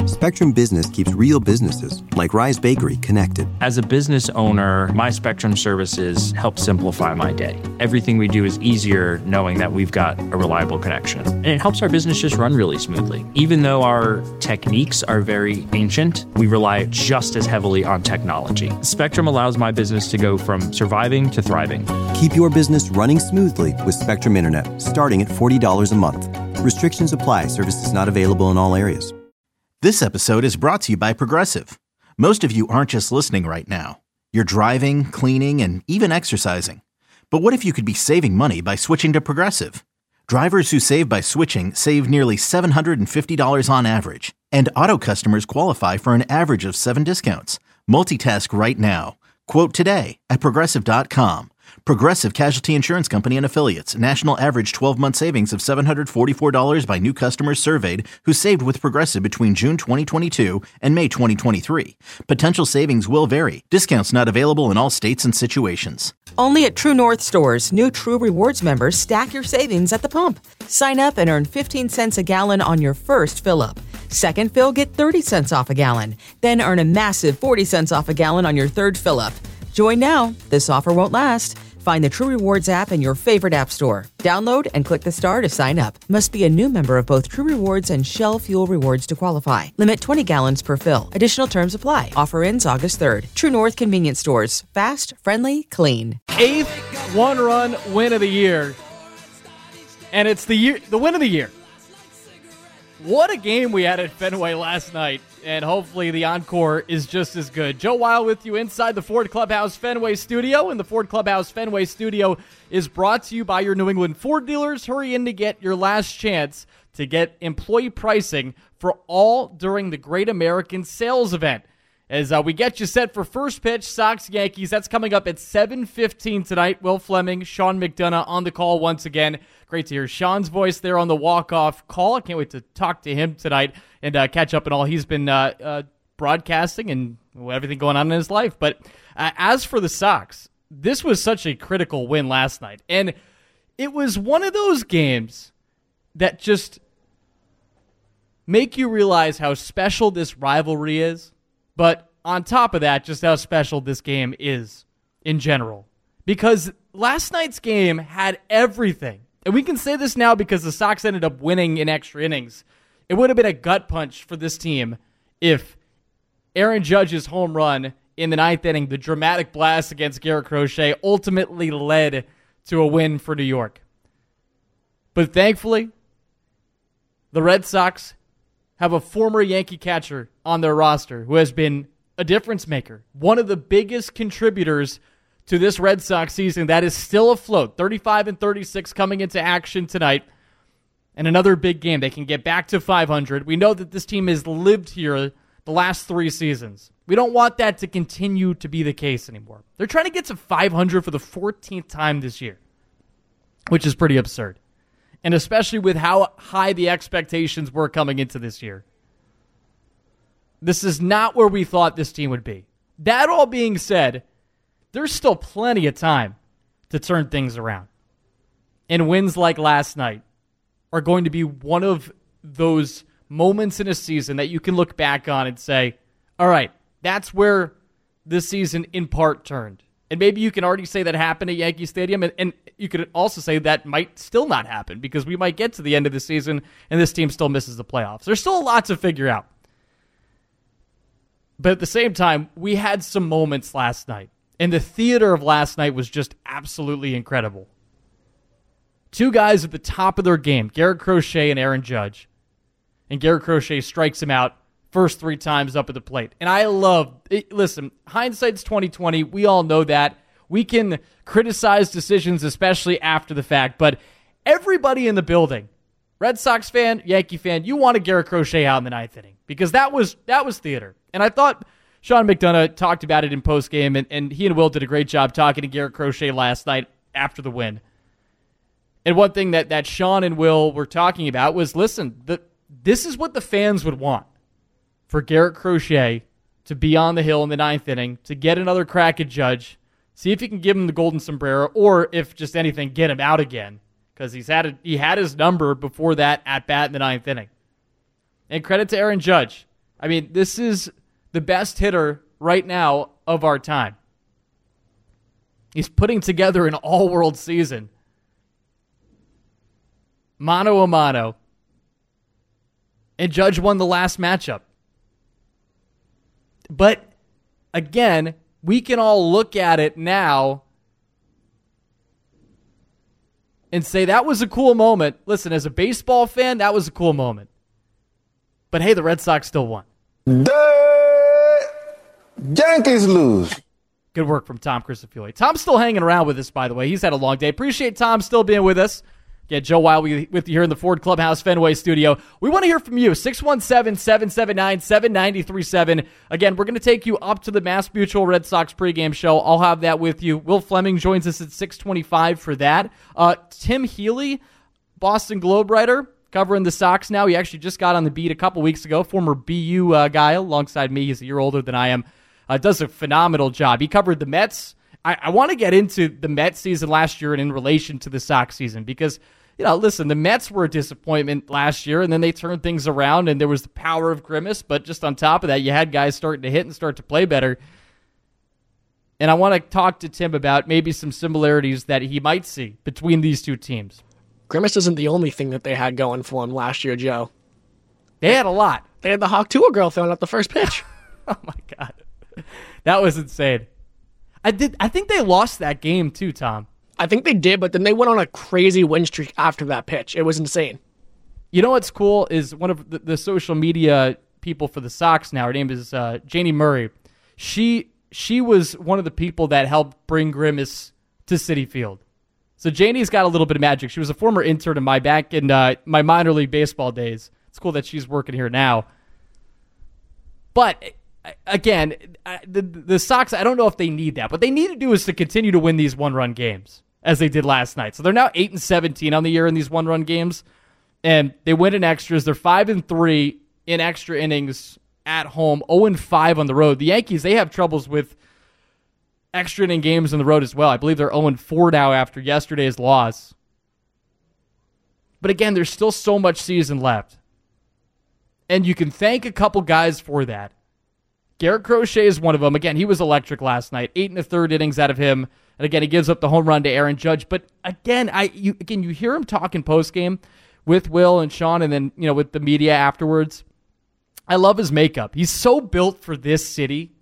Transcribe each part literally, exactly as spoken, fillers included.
Spectrum Business keeps real businesses, like Rise Bakery, connected. As a business owner, my Spectrum services help simplify my day. Everything we do is easier knowing that we've got a reliable connection. And it helps our business just run really smoothly. Even though our techniques are very ancient, we rely just as heavily on technology. Spectrum allows my business to go from surviving to thriving. Keep your business running smoothly with Spectrum Internet, starting at forty dollars a month. Restrictions apply. Services not available in all areas. This episode is brought to you by Progressive. Most of you aren't just listening right now. You're driving, cleaning, and even exercising. But what if you could be saving money by switching to Progressive? Drivers who save by switching save nearly seven hundred fifty dollars on average. And auto customers qualify for an average of seven discounts. Multitask right now. Quote today at Progressive dot com. Progressive Casualty Insurance Company and Affiliates. National average twelve-month savings of seven hundred forty-four dollars by new customers surveyed who saved with Progressive between June twenty twenty-two and May twenty twenty-three. Potential savings will vary. Discounts not available in all states and situations. Only at True North stores, new True Rewards members stack your savings at the pump. Sign up and earn fifteen cents a gallon on your first fill-up. Second fill, get thirty cents off a gallon. Then earn a massive forty cents off a gallon on your third fill-up. Join now. This offer won't last. Find the True Rewards app in your favorite app store. Download and click the star to sign up. Must be a new member of both True Rewards and Shell Fuel Rewards to qualify. Limit twenty gallons per fill. Additional terms apply. Offer ends August third. True North Convenience Stores. Fast, friendly, clean. Eighth one-run win of the year. And it's the year, the win of the year. What a game we had at Fenway last night, and hopefully the encore is just as good. Joe Weil with you inside the Ford Clubhouse Fenway studio, and the Ford Clubhouse Fenway studio is brought to you by your New England Ford dealers. Hurry in to get your last chance to get employee pricing for all during the Great American Sales Event. As uh, we get you set for first pitch, Sox-Yankees, that's coming up at seven fifteen tonight. Will Fleming, Sean McDonough on the call once again. Great to hear Sean's voice there on the walk-off call. I can't wait to talk to him tonight and uh, catch up on all he's been uh, uh, broadcasting and everything going on in his life. But uh, as for the Sox, this was such a critical win last night. And it was one of those games that just make you realize how special this rivalry is. But on top of that, just how special this game is in general. Because last night's game had everything. And we can say this now because the Sox ended up winning in extra innings. It would have been a gut punch for this team if Aaron Judge's home run in the ninth inning, the dramatic blast against Garrett Crochet, ultimately led to a win for New York. But thankfully, the Red Sox have a former Yankee catcher on their roster who has been a difference maker. One of the biggest contributors to this Red Sox season that is still afloat. thirty-five and thirty-six coming into action tonight. And another big game. They can get back to five hundred. We know that this team has lived here the last three seasons. We don't want that to continue to be the case anymore. They're trying to get to five hundred for the fourteenth time this year, which is pretty absurd. And especially with how high the expectations were coming into this year. This is not where we thought this team would be. That all being said, there's still plenty of time to turn things around. And wins like last night are going to be one of those moments in a season that you can look back on and say, all right, that's where this season in part turned. And maybe you can already say that happened at Yankee Stadium, and, and you could also say that might still not happen because we might get to the end of the season and this team still misses the playoffs. There's still a lot to figure out. But at the same time, we had some moments last night, and the theater of last night was just absolutely incredible. Two guys at the top of their game, Garrett Crochet and Aaron Judge. And Garrett Crochet strikes him out first three times up at the plate. And I love, it, listen, hindsight's twenty twenty. We all know that. We can criticize decisions, especially after the fact. But everybody in the building, Red Sox fan, Yankee fan, you wanted Garrett Crochet out in the ninth inning. Because that was that was theater. And I thought Sean McDonough talked about it in postgame, and, and he and Will did a great job talking to Garrett Crochet last night after the win. And one thing that, that Sean and Will were talking about was, listen, the, this is what the fans would want. For Garrett Crochet to be on the hill in the ninth inning, to get another crack at Judge, see if you can give him the golden sombrero, or if just anything, get him out again. Because he's had a, he had his number before that at bat in the ninth inning. And credit to Aaron Judge. I mean, this is the best hitter right now of our time. He's putting together an all-world season. Mano a mano. And Judge won the last matchup. But, again, we can all look at it now and say that was a cool moment. Listen, as a baseball fan, that was a cool moment. But, hey, the Red Sox still won. The Yankees lose. Good work from Tom Crisafulli. Tom's still hanging around with us, by the way. He's had a long day. Appreciate Tom still being with us. Get Joe Wild with you here in the Ford Clubhouse Fenway studio. We want to hear from you. six one seven, seven seven nine, seven nine three seven. Again, we're going to take you up to the Mass Mutual Red Sox pregame show. I'll have that with you. Will Fleming joins us at six twenty-five for that. Uh, Tim Healy, Boston Globe writer, covering the Sox now. He actually just got on the beat a couple weeks ago. Former B U uh, guy alongside me. He's a year older than I am. Uh, does a phenomenal job. He covered the Mets. I, I want to get into the Mets season last year and in relation to the Sox season because, you know, listen, the Mets were a disappointment last year, and then they turned things around, and there was the power of Grimace, but just on top of that, you had guys starting to hit and start to play better. And I want to talk to Tim about maybe some similarities that he might see between these two teams. Grimace isn't the only thing that they had going for him last year, Joe. They had a lot. They had the Hawk Tuah girl throwing out the first pitch. Oh, my God. That was insane. I did. I think they lost that game, too, Tom. I think they did, but then they went on a crazy win streak after that pitch. It was insane. You know what's cool is one of the, the social media people for the Sox now, her name is uh, Janie Murray. She she was one of the people that helped bring Grimace to Citi Field. So Janie's got a little bit of magic. She was a former intern of mine back in uh, my minor league baseball days. It's cool that she's working here now. But again, the, the Sox, I don't know if they need that. What they need to do is to continue to win these one-run games, as they did last night. So they're now eight and seventeen on the year in these one-run games, and they win in extras. They're five and three in extra innings at home, zero and five on the road. The Yankees, they have troubles with extra inning games on the road as well. I believe they're zero and four now after yesterday's loss. But again, there's still so much season left, and you can thank a couple guys for that. Garrett Crochet is one of them. Again, he was electric last night. Eight and a third innings out of him. And again, he gives up the home run to Aaron Judge. But again, I you again you hear him talking postgame with Will and Sean, and then you know with the media afterwards. I love his makeup. He's so built for this city,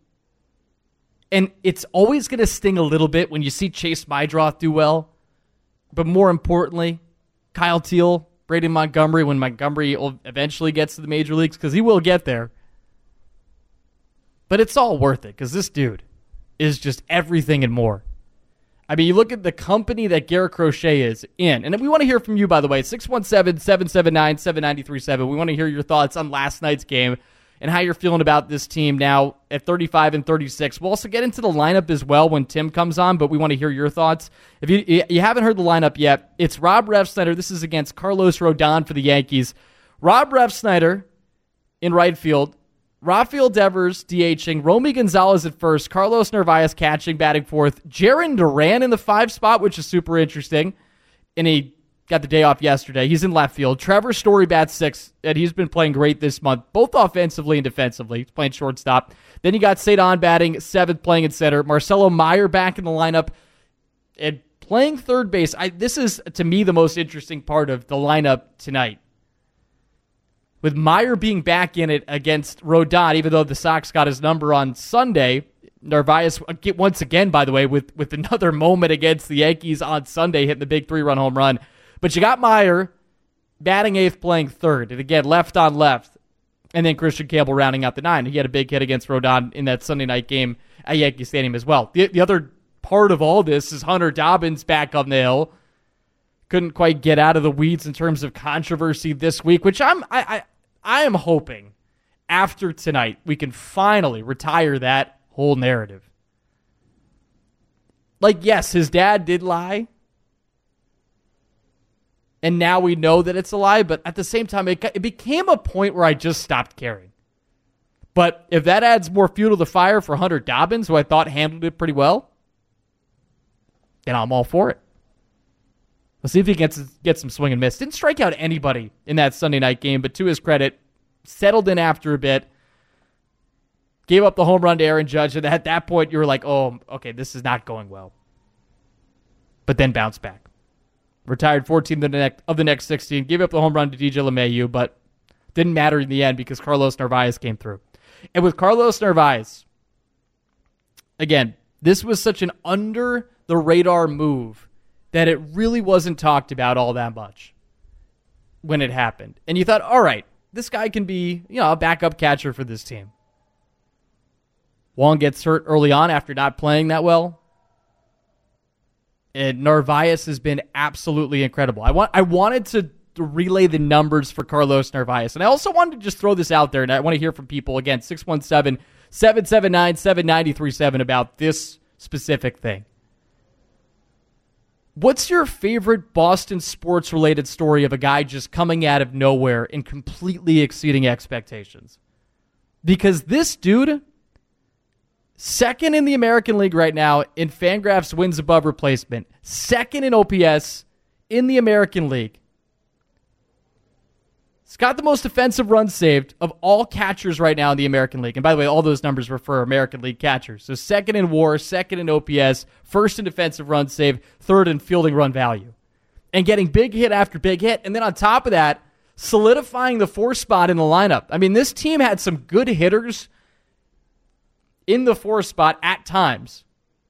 and it's always going to sting a little bit when you see Chase Mydroth do well. But more importantly, Kyle Teal, Braden Montgomery, when Montgomery eventually gets to the major leagues, because he will get there. But it's all worth it, because this dude is just everything and more. I mean, you look at the company that Garrett Crochet is in, and we want to hear from you, by the way, six one seven, seven seven nine, seven nine three seven. We want to hear your thoughts on last night's game and how you're feeling about this team now at thirty-five and thirty-six. We'll also get into the lineup as well when Tim comes on, but we want to hear your thoughts. If you you haven't heard the lineup yet, it's Rob Refsnyder. This is against Carlos Rodon for the Yankees. Rob Refsnyder in right field. Rafael Devers DHing, Romy Gonzalez at first, Carlos Narvaez catching, batting fourth, Jarren Duran in the five spot, which is super interesting, and he got the day off yesterday. He's in left field. Trevor Story bats six, and he's been playing great this month, both offensively and defensively. He's playing shortstop. Then you got Cedon batting seventh, playing in center. Marcelo Meyer back in the lineup and playing third base. I, this is, to me, the most interesting part of the lineup tonight. With Meyer being back in it against Rodon, even though the Sox got his number on Sunday, Narvaez, once again, by the way, with, with another moment against the Yankees on Sunday, hitting the big three-run home run. But you got Meyer batting eighth, playing third. And again, left on left. And then Christian Campbell rounding out the nine. He had a big hit against Rodon in that Sunday night game at Yankee Stadium as well. The, the other part of all this is Hunter Dobbins back on the hill. Couldn't quite get out of the weeds in terms of controversy this week, which I'm I, I I am hoping after tonight we can finally retire that whole narrative. Like, yes, his dad did lie, and now we know that it's a lie, but at the same time, it, it became a point where I just stopped caring. But if that adds more fuel to the fire for Hunter Dobbins, who I thought handled it pretty well, then I'm all for it. Let's see if he gets gets some swing and miss. Didn't strike out anybody in that Sunday night game, but to his credit, settled in after a bit. Gave up the home run to Aaron Judge, and at that point, you were like, oh, okay, this is not going well. But then bounced back. Retired fourteen of the next, of the next sixteen. Gave up the home run to D J LeMahieu, but didn't matter in the end because Carlos Narvaez came through. And with Carlos Narvaez, again, this was such an under-the-radar move that it really wasn't talked about all that much when it happened. And you thought, all right, this guy can be, you know, a backup catcher for this team. Wong gets hurt early on after not playing that well. And Narvaez has been absolutely incredible. I want I wanted to relay the numbers for Carlos Narvaez. And I also wanted to just throw this out there, and I want to hear from people. Again, six one seven, seven seven nine, seven nine three seven about this specific thing. What's your favorite Boston sports-related story of a guy just coming out of nowhere and completely exceeding expectations? Because this dude, second in the American League right now in Fangraphs wins above replacement, second in O P S in the American League. He's got the most defensive runs saved of all catchers right now in the American League. And by the way, all those numbers were for American League catchers. So second in WAR, second in O P S, first in defensive runs saved, third in fielding run value. And getting big hit after big hit. And then on top of that, solidifying the four spot in the lineup. I mean, this team had some good hitters in the four spot at times.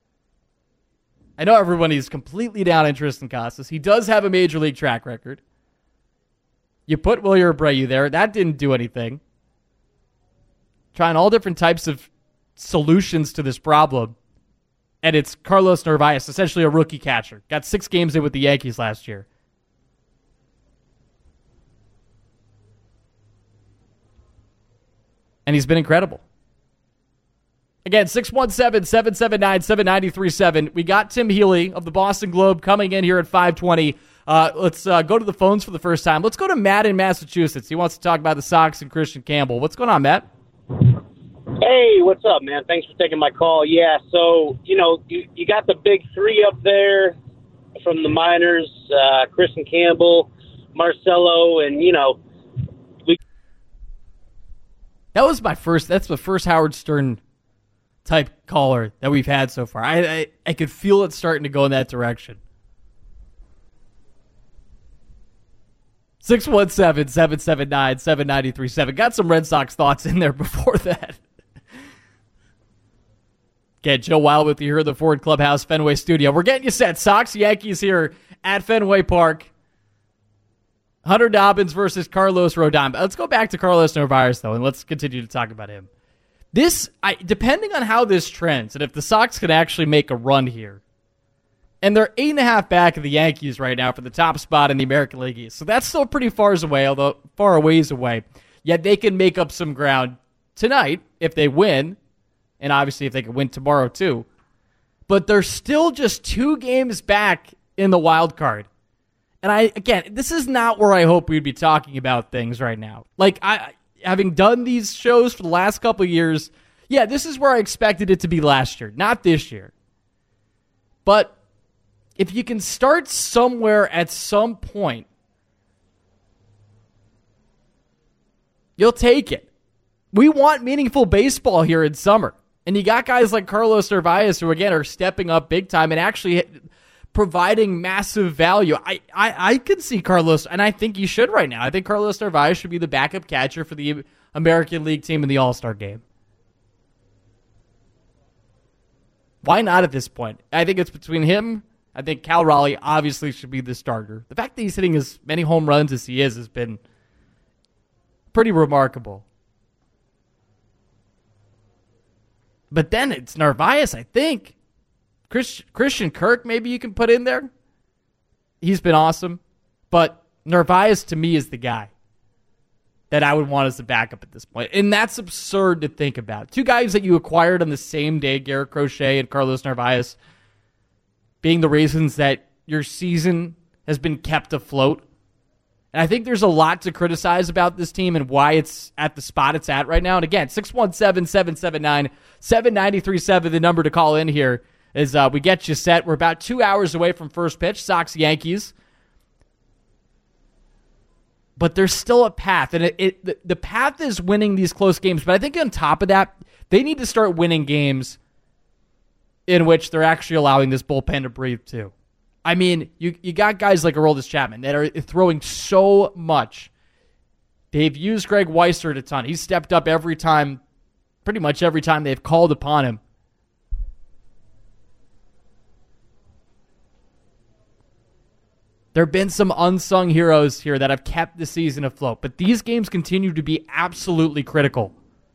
I know everyone is completely down on Triston Casas. He does have a major league track record. You put Wilyer Abreu there. That didn't do anything. Trying all different types of solutions to this problem. And it's Carlos Narvaez, essentially a rookie catcher. Got six games in with the Yankees last year. And he's been incredible. Again, six one seven, seven seven nine, seven nine three seven. We got Tim Healy of the Boston Globe coming in here at five twenty. Uh, let's uh, go to the phones for the first time. Let's go to Matt in Massachusetts. He wants to talk about the Sox and Christian Campbell. What's going on, Matt? Hey, what's up, man? Thanks for taking my call. Yeah, so, you know, you, you got the big three up there from the minors, uh, Christian Campbell, Marcelo, and, you know. We- that was my first, that's the first Howard Stern type caller that we've had so far. I, I, I could feel it starting to go in that direction. six one seven, seven seven nine, seven nine three seven. Got some Red Sox thoughts in there before that. Get Joe Wild with you here at the Ford Clubhouse Fenway Studio. We're getting you set. Sox, Yankees here at Fenway Park. Hunter Dobbins versus Carlos Rodon. Let's go back to Carlos Narvaez, though, and let's continue to talk about him. This, I, depending on how this trends, and if the Sox can actually make a run here, and they're eight and a half back of the Yankees right now for the top spot in the American League East. So that's still pretty far away, although far a ways away. Yet they can make up some ground tonight if they win, and obviously if they can win tomorrow too. But they're still just two games back in the wild card. And I again, this is not where I hope we'd be talking about things right now. Like I, having done these shows for the last couple of years, yeah, this is where I expected it to be last year, not this year. But if you can start somewhere at some point, you'll take it. We want meaningful baseball here in summer. And you got guys like Carlos Narvaez who, again, are stepping up big time and actually providing massive value. I, I, I can see Carlos, and I think he should right now. I think Carlos Narvaez should be the backup catcher for the American League team in the All-Star game. Why not at this point? I think it's between him. I think Cal Raleigh obviously should be the starter. The fact that he's hitting as many home runs as he is has been pretty remarkable. But then it's Narvaez, I think. Chris, Christian Kirk, maybe you can put in there. He's been awesome. But Narvaez, to me, is the guy that I would want as the backup at this point. And that's absurd to think about. Two guys that you acquired on the same day, Garrett Crochet and Carlos Narvaez, being the reasons that your season has been kept afloat. And I think there's a lot to criticize about this team and why it's at the spot it's at right now. And again, six one seven, seven seven nine, seven nine three seven, the number to call in here is uh, we get you set. We're about two hours away from first pitch, Sox Yankees. but there's still a path, and it, it the, the path is winning these close games. But I think on top of that, they need to start winning games in which they're actually allowing this bullpen to breathe too. I mean, you you got guys like Aroldis Chapman that are throwing so much. They've used Greg Weissert a ton. He's stepped up every time, pretty much every time they've called upon him. There have been some unsung heroes here that have kept the season afloat, but these games continue to be absolutely critical.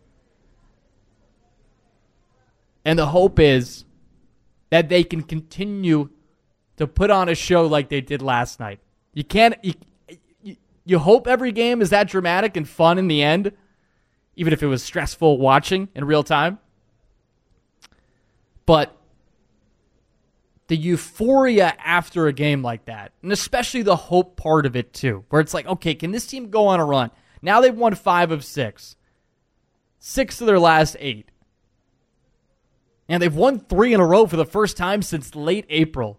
And the hope is that they can continue to put on a show like they did last night. You can't... You, you, you hope every game is that dramatic and fun in the end, even if it was stressful watching in real time. But the euphoria after a game like that, and especially the hope part of it too, where it's like, okay, can this team go on a run? Now they've won five of six. Six of their last eight. And they've won three in a row for the first time since late April.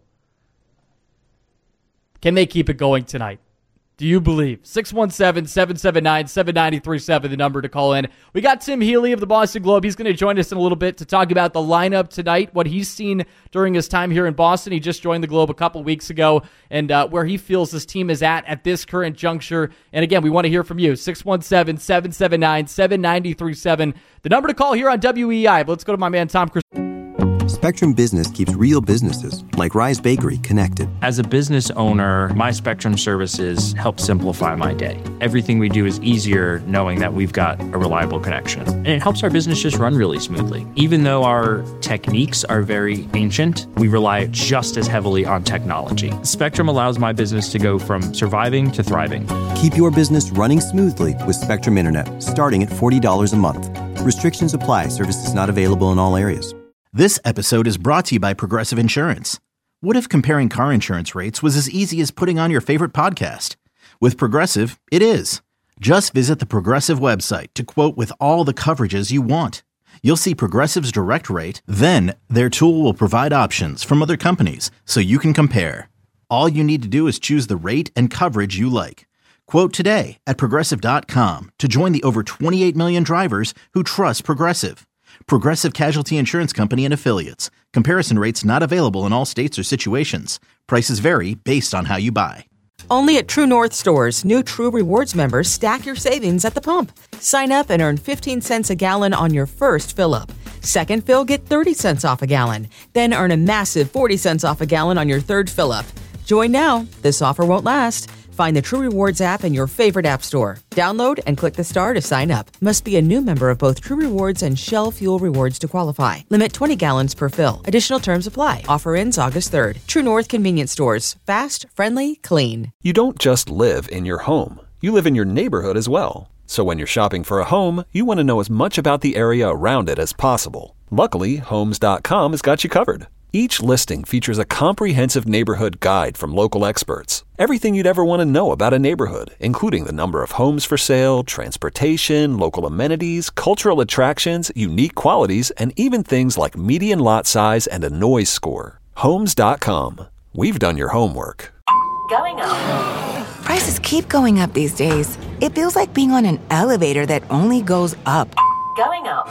Can they keep it going tonight? Do you believe? six one seven, seven seven nine, seven nine three seven, the number to call in. We got Tim Healy of the Boston Globe. He's going to join us in a little bit to talk about the lineup tonight, what he's seen during his time here in Boston. He just joined the Globe a couple weeks ago, and uh, where he feels this team is at at this current juncture. And again, we want to hear from you. six one seven, seven seven nine, seven nine three seven, the number to call here on W E I. But let's go to my man, Tom Chris. Spectrum Business keeps real businesses, like Rise Bakery, connected. As a business owner, my Spectrum services help simplify my day. Everything we do is easier knowing that we've got a reliable connection. And it helps our business just run really smoothly. Even though our techniques are very ancient, we rely just as heavily on technology. Spectrum allows my business to go from surviving to thriving. Keep your business running smoothly with Spectrum Internet, starting at forty dollars a month. Restrictions apply. Services not available in all areas. This episode is brought to you by Progressive Insurance. What if comparing car insurance rates was as easy as putting on your favorite podcast? With Progressive, it is. Just visit the Progressive website to quote with all the coverages you want. You'll see Progressive's direct rate, then their tool will provide options from other companies so you can compare. All you need to do is choose the rate and coverage you like. Quote today at Progressive dot com to join the over twenty-eight million drivers who trust Progressive. Progressive Casualty Insurance Company and Affiliates. Comparison rates not available in all states or situations. Prices vary based on how you buy. Only at True North stores, new True Rewards members stack your savings at the pump. Sign up and earn fifteen cents a gallon on your first fill-up. Second fill, get thirty cents off a gallon. Then earn a massive forty cents off a gallon on your third fill-up. Join now. This offer won't last. Find the True Rewards app in your favorite app store. Download and click the star to sign up. Must be a new member of both True Rewards and Shell Fuel Rewards to qualify. Limit twenty gallons per fill. Additional terms apply. Offer ends August third. True North Convenience Stores. Fast, friendly, clean. You don't just live in your home. You live in your neighborhood as well. So when you're shopping for a home, you want to know as much about the area around it as possible. Luckily, Homes dot com has got you covered. Each listing features a comprehensive neighborhood guide from local experts. Everything you'd ever want to know about a neighborhood, including the number of homes for sale, transportation, local amenities, cultural attractions, unique qualities, and even things like median lot size and a noise score. Homes dot com. We've done your homework. Going up. Prices keep going up these days. It feels like being on an elevator that only goes up. Going up.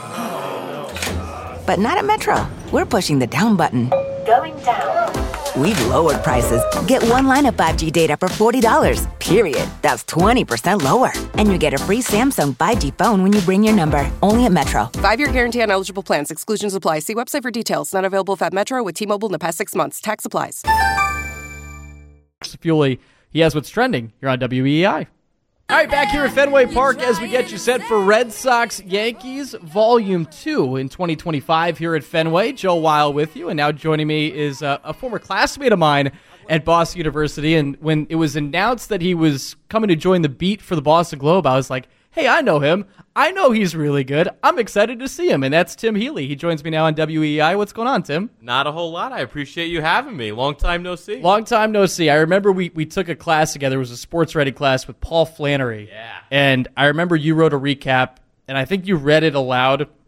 But not at Metro. We're pushing the down button. Going down. We've lowered prices. Get one line of five G data for forty dollars, period. That's twenty percent lower. And you get a free Samsung five G phone when you bring your number. Only at Metro. Five-year guarantee on eligible plans. Exclusions apply. See website for details. Not available at Metro with T-Mobile in the past six months. Tax applies. Fuely, he has what's trending here on W E I. All right, back here at Fenway Park as we get you set for Red Sox Yankees Volume two in twenty twenty-five here at Fenway. Joe Weil with you, and now joining me is uh, a former classmate of mine at Boston University. And when it was announced that he was coming to join the beat for the Boston Globe, I was like, hey, I know him. I know he's really good. I'm excited to see him, and that's Tim Healy. He joins me now on W E I. What's going on, Tim? Not a whole lot. I appreciate you having me. Long time no see. Long time no see. I remember we, we took a class together. It was a sports ready class with Paul Flannery. Yeah. And I remember you wrote a recap, and I think you read it aloud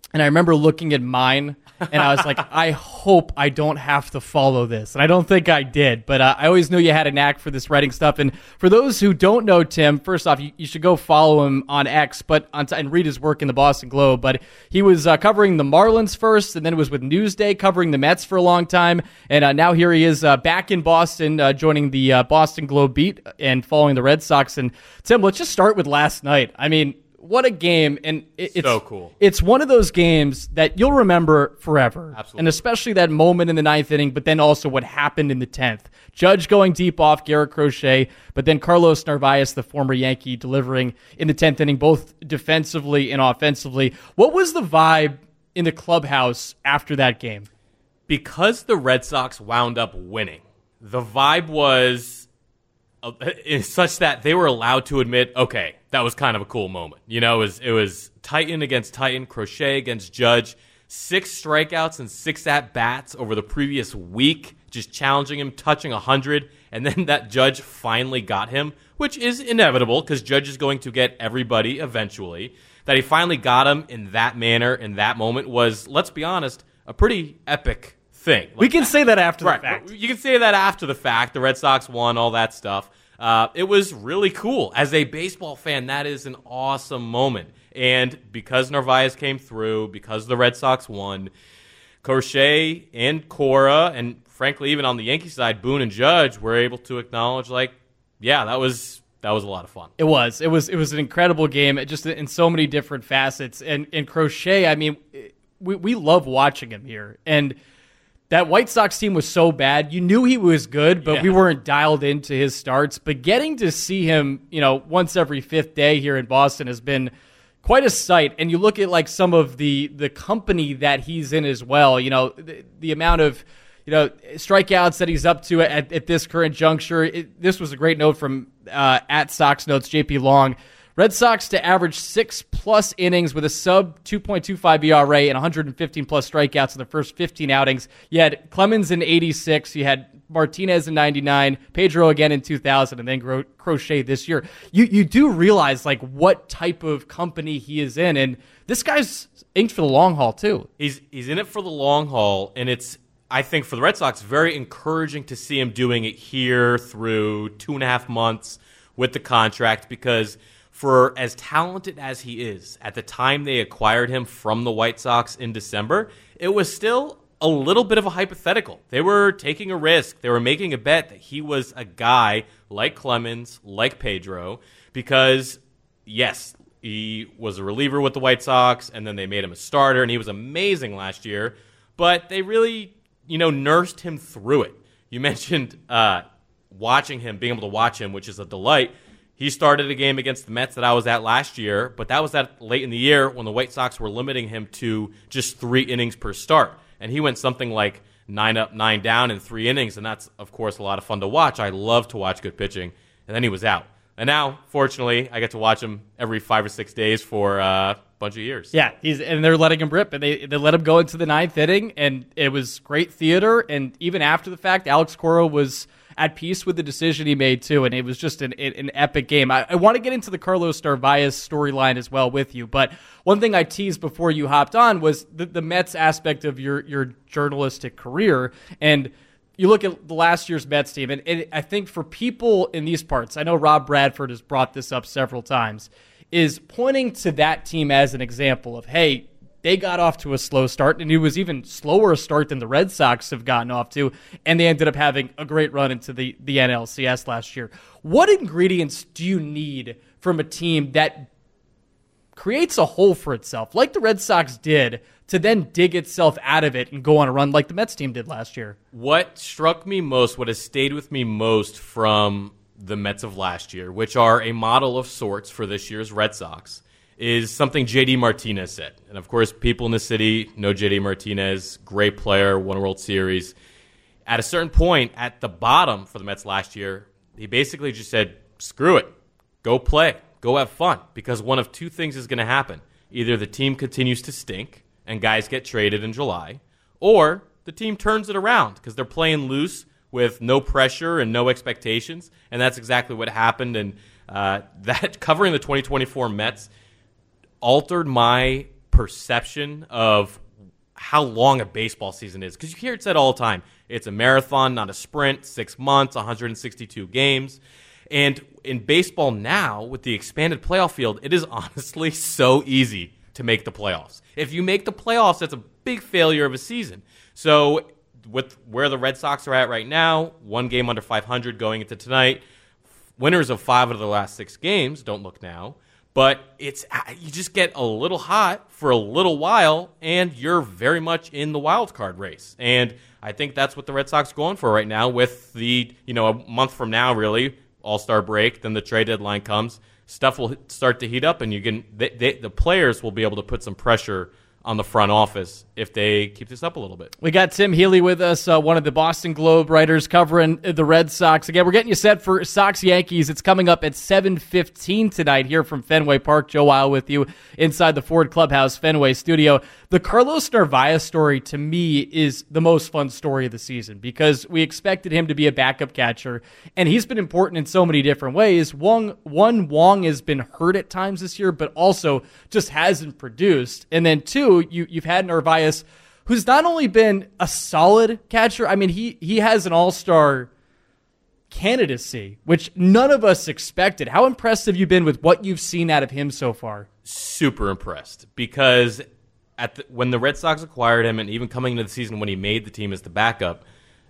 And I remember looking at mine, and I was like, I hope I don't have to follow this. And I don't think I did, but uh, I always knew you had a knack for this writing stuff. And for those who don't know Tim, first off, you, you should go follow him on X but on t- and read his work in the Boston Globe. But he was uh, covering the Marlins first, and then it was with Newsday covering the Mets for a long time. And uh, now here he is uh, back in Boston, uh, joining the uh, Boston Globe beat and following the Red Sox. And Tim, let's just start with last night. I mean, what a game, and it, it's so cool. It's one of those games that you'll remember forever. Absolutely. And especially that moment in the ninth inning, but then also what happened in the tenth. Judge going deep off Garrett Crochet, but then Carlos Narvaez, the former Yankee, delivering in the tenth inning, both defensively and offensively. What was the vibe in the clubhouse after that game? Because the Red Sox wound up winning, the vibe was uh, such that they were allowed to admit, okay, that was kind of a cool moment. You know, it was, it was Titan against Titan, Crochet against Judge, six strikeouts and six at-bats over the previous week, just challenging him, touching one hundred, and then that Judge finally got him, which is inevitable because Judge is going to get everybody eventually. That he finally got him in that manner, in that moment, was, let's be honest, a pretty epic thing. Like, we can say that after right, the fact. You can say that after the fact. The Red Sox won, all that stuff. Uh, it was really cool. As a baseball fan, that is an awesome moment. And because Narvaez came through, because the Red Sox won, Crochet and Cora, and frankly, even on the Yankee side, Boone and Judge were able to acknowledge, like, yeah, that was that was a lot of fun. It was. It was. It was an incredible game, just in so many different facets. And and Crochet, I mean, we we love watching him here. And that White Sox team was so bad. You knew he was good, but yeah. we weren't dialed into his starts. But getting to see him, you know, once every fifth day here in Boston has been quite a sight. And you look at like some of the the company that he's in as well. You know, the, the amount of you know strikeouts that he's up to at, at this current juncture. It, this was a great note from uh, at Sox Notes, J P Long. Red Sox to average six-plus innings with a sub two point two five E R A and one hundred fifteen plus strikeouts in the first fifteen outings. You had Clemens in eighty-six, you had Martinez in ninety-nine, Pedro again in two thousand, and then Gro- Crochet this year. You you do realize like what type of company he is in, and this guy's inked for the long haul too. He's he's in it for the long haul, and it's, I think, for the Red Sox, very encouraging to see him doing it here through two and a half months with the contract, because for as talented as he is, at the time they acquired him from the White Sox in December, it was still a little bit of a hypothetical. They were taking a risk. They were making a bet that he was a guy like Clemens, like Pedro, because, yes, he was a reliever with the White Sox, and then they made him a starter, and he was amazing last year, but they really, you know, nursed him through it. You mentioned uh, watching him, being able to watch him, which is a delight. He started a game against the Mets that I was at last year, but that was that late in the year when the White Sox were limiting him to just three innings per start. And he went something like nine up, nine down in three innings, and that's, of course, a lot of fun to watch. I love to watch good pitching. And then he was out. And now, fortunately, I get to watch him every five or six days for uh, a bunch of years. Yeah, he's and they're letting him rip, and they they let him go into the ninth inning, and it was great theater. And even after the fact, Alex Cora was at peace with the decision he made, too, and it was just an, an epic game. I, I want to get into the Carlos Narvaez storyline as well with you, but one thing I teased before you hopped on was the, the Mets aspect of your, your journalistic career, and you look at the last year's Mets team, and, and I think for people in these parts, I know Rob Bradford has brought this up several times, is pointing to that team as an example of, hey, they got off to a slow start, and it was even slower a start than the Red Sox have gotten off to, and they ended up having a great run into the, the N L C S last year. What ingredients do you need from a team that creates a hole for itself, like the Red Sox did, to then dig itself out of it and go on a run like the Mets team did last year? What struck me most, what has stayed with me most from the Mets of last year, which are a model of sorts for this year's Red Sox, is something J D Martinez said. And, of course, people in the city know J D Martinez, great player, won a World Series. At a certain point, at the bottom for the Mets last year, he basically just said, screw it, go play, go have fun, because one of two things is going to happen. Either the team continues to stink and guys get traded in July, or the team turns it around because they're playing loose with no pressure and no expectations, and that's exactly what happened. And uh, that covering the twenty twenty-four Mets altered my perception of how long a baseball season is. Because you hear it said all the time. It's a marathon, not a sprint, six months, one hundred sixty-two games. And in baseball now, with the expanded playoff field, it is honestly so easy to make the playoffs. If you make the playoffs, that's a big failure of a season. So with where the Red Sox are at right now, one game under five hundred going into tonight, winners of five of the last six games, don't look now, but it's you just get a little hot for a little while, and you're very much in the wild card race. And I think that's what the Red Sox are going for right now with the, you know, a month from now, really, All-Star break, then the trade deadline comes. Stuff will start to heat up, and you can they, they, the players will be able to put some pressure on the front office if they keep this up a little bit. We got Tim Healy with us, uh, one of the Boston Globe writers covering the Red Sox. Again, we're getting you set for Sox-Yankees. It's coming up at seven fifteen tonight here from Fenway Park. Joe Weil with you inside the Ford Clubhouse Fenway studio. The Carlos Narvaez story, to me, is the most fun story of the season because we expected him to be a backup catcher, and he's been important in so many different ways. One, one Wong has been hurt at times this year, but also just hasn't produced. And then two, you, you've had Narvaez, who's not only been a solid catcher, I mean, he he has an all-star candidacy, which none of us expected. How impressed have you been with what you've seen out of him so far? Super impressed, because at the, when the Red Sox acquired him, and even coming into the season when he made the team as the backup,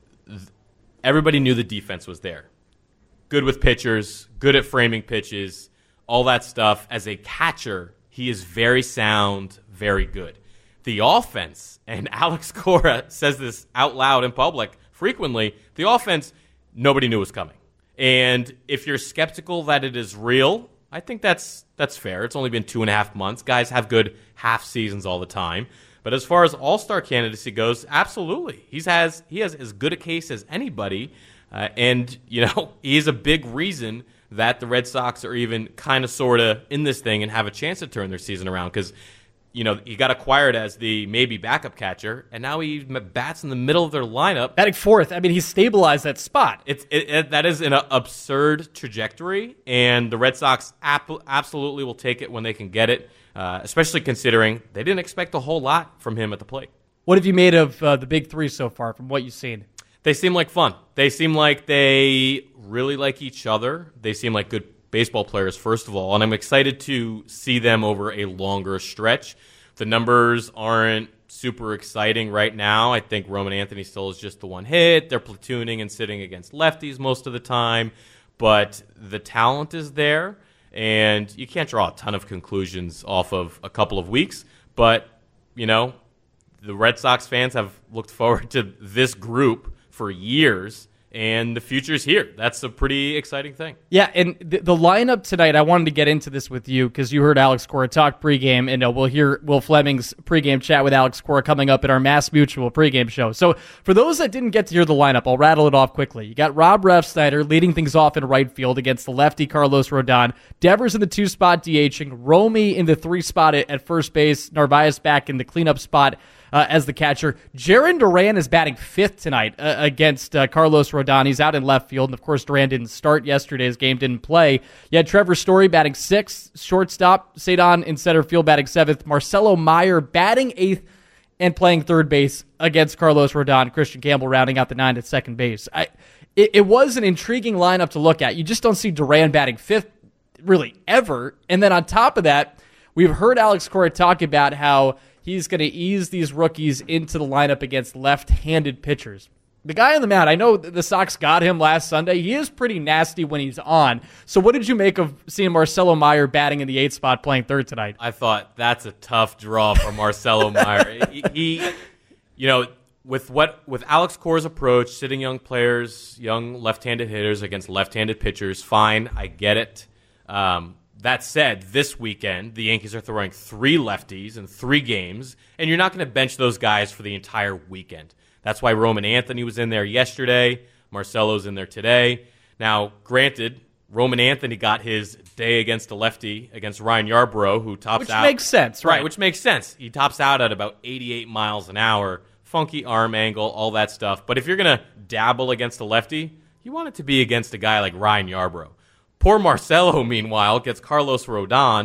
everybody knew the defense was there. Good with pitchers, good at framing pitches, all that stuff. As a catcher, he is very sound, very good. The offense, and Alex Cora says this out loud in public frequently, the offense, nobody knew was coming. And if you're skeptical that it is real, I think that's that's fair. It's only been two and a half months. Guys have good half seasons all the time. But as far as all-star candidacy goes, absolutely. He's has he has as good a case as anybody. Uh, and, you know, he is a big reason that the Red Sox are even kind of sort of in this thing and have a chance to turn their season around because, you know, he got acquired as the maybe backup catcher, and now he bats in the middle of their lineup. Batting fourth. I mean, he's stabilized that spot. It's it, it, That is an absurd trajectory, and the Red Sox ap- absolutely will take it when they can get it, uh, especially considering they didn't expect a whole lot from him at the plate. What have you made of uh, the big three so far from what you've seen? They seem like fun. They seem like they really like each other. They seem like good baseball players, first of all, and I'm excited to see them over a longer stretch. The numbers aren't super exciting right now. I think Roman Anthony still is just the one hit. They're platooning and sitting against lefties most of the time, but the talent is there, and you can't draw a ton of conclusions off of a couple of weeks, but, you know, the Red Sox fans have looked forward to this group for years, and the future's here. That's a pretty exciting thing. Yeah, and the, the lineup tonight, I wanted to get into this with you because you heard Alex Cora talk pregame, and uh, we'll hear Will Fleming's pregame chat with Alex Cora coming up in our Mass Mutual pregame show. So for those that didn't get to hear the lineup, I'll rattle it off quickly. You got Rob Refsnyder leading things off in right field against the lefty Carlos Rodon. Devers in the two-spot DHing. Romy in the three-spot at, at first base. Narvaez back in the cleanup spot Uh, as the catcher. Jarren Duran is batting fifth tonight uh, against uh, Carlos Rodon. He's out in left field, and of course Duran didn't start yesterday's game, didn't play. You had Trevor Story batting sixth, shortstop, Cedon in center field batting seventh, Marcelo Meyer batting eighth and playing third base against Carlos Rodon, Christian Campbell rounding out the nine at second base. I, it, it was an intriguing lineup to look at. You just don't see Duran batting fifth really ever, and then on top of that, we've heard Alex Cora talk about how he's going to ease these rookies into the lineup against left-handed pitchers. The guy on the mound, I know the Sox got him last Sunday. He is pretty nasty when he's on. So what did you make of seeing Marcelo Meyer batting in the eighth spot playing third tonight? I thought that's a tough draw for Marcelo Meyer. he, he, you know, with what with Alex Cora's approach, sitting young players, young left-handed hitters against left-handed pitchers, fine, I get it. Um That said, this weekend, the Yankees are throwing three lefties in three games, and you're not going to bench those guys for the entire weekend. That's why Roman Anthony was in there yesterday. Marcelo's in there today. Now, granted, Roman Anthony got his day against a lefty against Ryan Yarbrough, who tops which out. Which makes sense, right? Right, which makes sense. He tops out at about eighty-eight miles an hour, funky arm angle, all that stuff. But if you're going to dabble against a lefty, you want it to be against a guy like Ryan Yarbrough. Poor Marcelo, meanwhile, gets Carlos Rodon,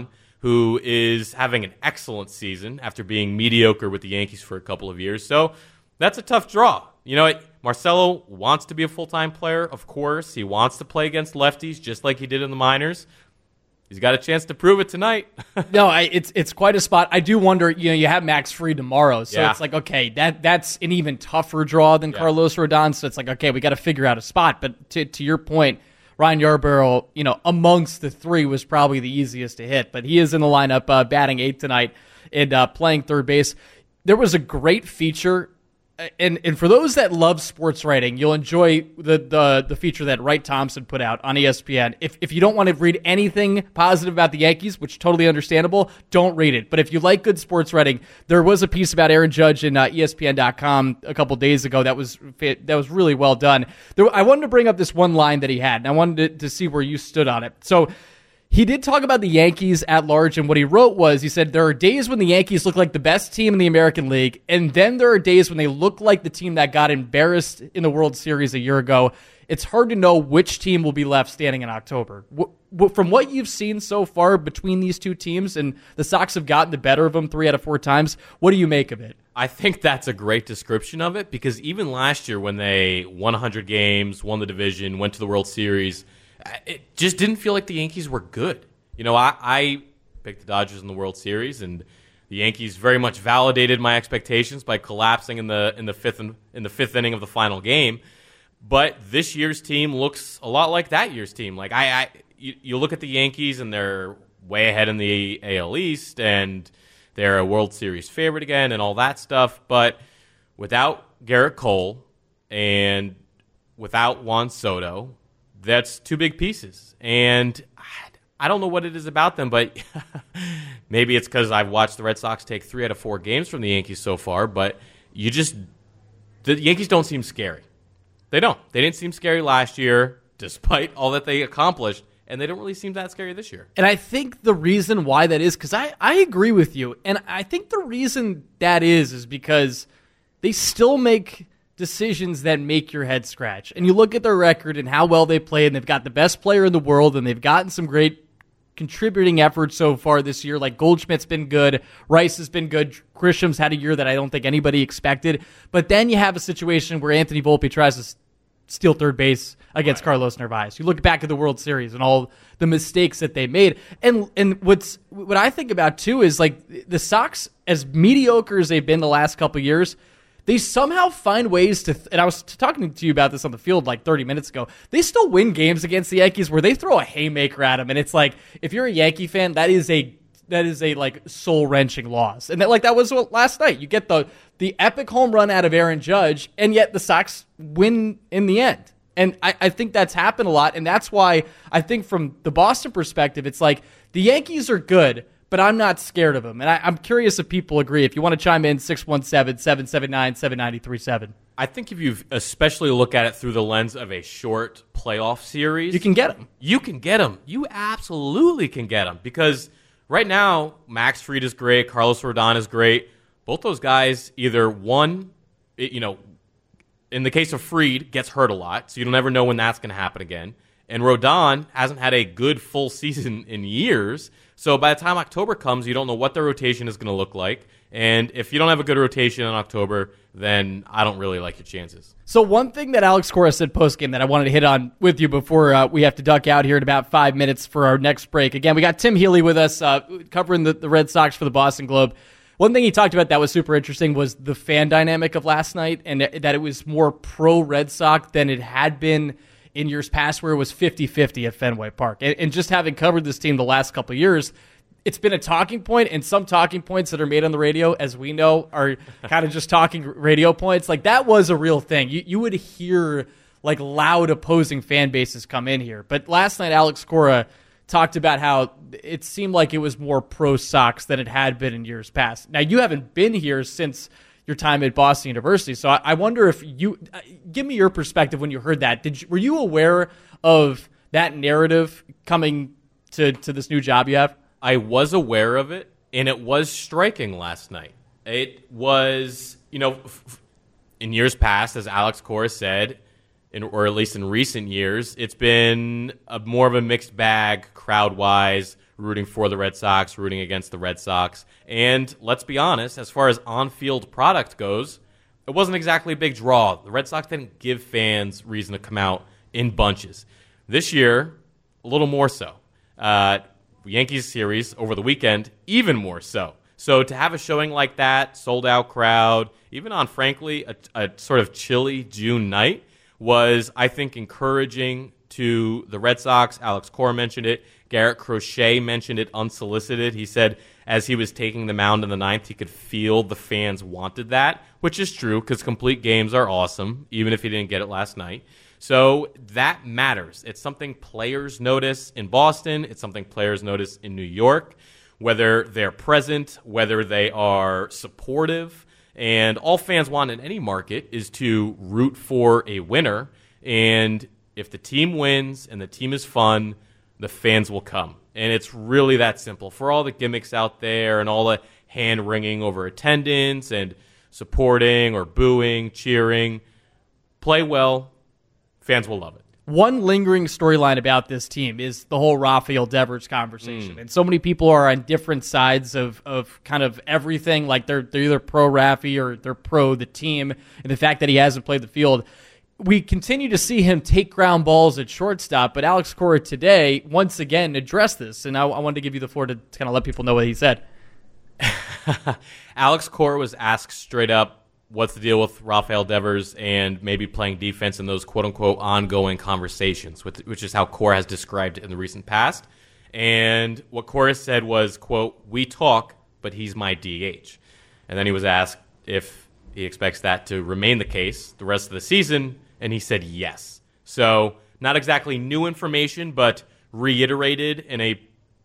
who is having an excellent season after being mediocre with the Yankees for a couple of years. So that's a tough draw. You know, Marcelo wants to be a full-time player, of course. He wants to play against lefties just like he did in the minors. He's got a chance to prove it tonight. no, I, it's it's quite a spot. I do wonder, you know, you have Max Fried tomorrow, so yeah. it's like, okay, that that's an even tougher draw than yeah. Carlos Rodon, so it's like, okay, we got to figure out a spot. But to to your point, Ryan Yarbrough, you know, amongst the three was probably the easiest to hit, but he is in the lineup uh, batting eighth tonight and uh, playing third base. There was a great feature. And and for those that love sports writing, you'll enjoy the, the the feature that Wright Thompson put out on E S P N. If if you don't want to read anything positive about the Yankees, which is totally understandable, don't read it. But if you like good sports writing, there was a piece about Aaron Judge in uh, E S P N dot com a couple days ago that was that was really well done. There, I wanted to bring up this one line that he had, and I wanted to, to see where you stood on it. So he did talk about the Yankees at large, and what he wrote was, he said, there are days when the Yankees look like the best team in the American League, and then there are days when they look like the team that got embarrassed in the World Series a year ago. It's hard to know which team will be left standing in October. From what you've seen so far between these two teams, and the Sox have gotten the better of them three out of four times, what do you make of it? I think that's a great description of it, because even last year when they won one hundred games, won the division, went to the World Series, it just didn't feel like the Yankees were good. You know, I, I picked the Dodgers in the World Series, and the Yankees very much validated my expectations by collapsing in the in the fifth in the fifth inning of the final game. But this year's team looks a lot like that year's team. Like I, I you, you look at the Yankees, and they're way ahead in the A L East, and they're a World Series favorite again, and all that stuff. But without Garrett Cole and without Juan Soto, that's two big pieces. And I don't know what it is about them, but maybe it's because I've watched the Red Sox take three out of four games from the Yankees so far, but you just, the Yankees don't seem scary. They don't. They didn't seem scary last year, despite all that they accomplished, and they don't really seem that scary this year. And I think the reason why that is, because I, I agree with you, and I think the reason that is is because they still make decisions that make your head scratch. And you look at their record and how well they play, and they've got the best player in the world, and they've gotten some great contributing efforts so far this year. Like Goldschmidt's been good, Rice has been good, Grisham's had a year that I don't think anybody expected. But then you have a situation where Anthony Volpe tries to steal third base against right. Carlos Narvaez. You look back at the World Series and all the mistakes that they made. And and what's what I think about too is like the Sox, as mediocre as they've been the last couple of years, they somehow find ways to, and I was talking to you about this on the field like thirty minutes ago, they still win games against the Yankees where they throw a haymaker at them, and it's like, if you're a Yankee fan, that is a that is a like soul-wrenching loss. And that, like that was what, last night. You get the the epic home run out of Aaron Judge, and yet the Sox win in the end. And I, I think that's happened a lot, and that's why I think from the Boston perspective, it's like the Yankees are good, but I'm not scared of them. And I, I'm curious if people agree. If you want to chime in, six one seven, seven seven nine, seven nine three seven. I think if you especially look at it through the lens of a short playoff series, you can get them. You can get them. You absolutely can get them. Because right now, Max Fried is great. Carlos Rodon is great. Both those guys either one, you know, in the case of Fried, gets hurt a lot, so you'll never know when that's going to happen again. And Rodon hasn't had a good full season in years. So by the time October comes, you don't know what their rotation is going to look like. And if you don't have a good rotation in October, then I don't really like your chances. So one thing that Alex Cora said postgame that I wanted to hit on with you before uh, we have to duck out here in about five minutes for our next break. Again, we got Tim Healy with us uh, covering the, the Red Sox for the Boston Globe. One thing he talked about that was super interesting was the fan dynamic of last night, and that it was more pro-Red Sox than it had been in years past, where it was fifty-fifty at Fenway Park. And just having covered this team the last couple of years, it's been a talking point, and some talking points that are made on the radio, as we know, are kind of just talking radio points. Like, that was a real thing. You you would hear, like, loud opposing fan bases come in here. But last night, Alex Cora talked about how it seemed like it was more pro-Sox than it had been in years past. Now, you haven't been here since your time at Boston University, so I, I wonder if you uh, give me your perspective when you heard that. Did you, were you aware of that narrative coming to, to this new job you have? I was aware of it, and it was striking last night. It was, you know, f- in years past, as Alex Cora said, in, or at least in recent years, it's been a, more of a mixed bag crowd-wise, rooting for the Red Sox, rooting against the Red Sox. And let's be honest, as far as on-field product goes, it wasn't exactly a big draw. The Red Sox didn't give fans reason to come out in bunches. This year, a little more so. Uh, Yankees series over the weekend, even more so. So to have a showing like that, sold-out crowd, even on, frankly, a, a sort of chilly June night, was, I think, encouraging to the Red Sox. Alex Cora mentioned it. Garrett Crochet mentioned it unsolicited. He said as he was taking the mound in the ninth, he could feel the fans wanted that, which is true because complete games are awesome, even if he didn't get it last night. So that matters. It's something players notice in Boston. It's something players notice in New York, whether they're present, whether they are supportive. And all fans want in any market is to root for a winner. And if the team wins and the team is fun, the fans will come. And it's really that simple. For all the gimmicks out there and all the hand-wringing over attendance and supporting or booing, cheering, play well, fans will love it. One lingering storyline about this team is the whole Rafael Devers conversation. Mm. And so many people are on different sides of, of kind of everything. Like they're, they're either pro Rafi or they're pro the team. And the fact that he hasn't played the field. We continue to see him take ground balls at shortstop, but Alex Cora today once again addressed this, and I, I wanted to give you the floor to kind of let people know what he said. Alex Cora was asked straight up, what's the deal with Rafael Devers and maybe playing defense in those quote-unquote ongoing conversations, which is how Cora has described it in the recent past. And what Cora said was, quote, we talk, but he's my D H. And then he was asked if he expects that to remain the case the rest of the season, and he said yes. So not exactly new information, but reiterated in a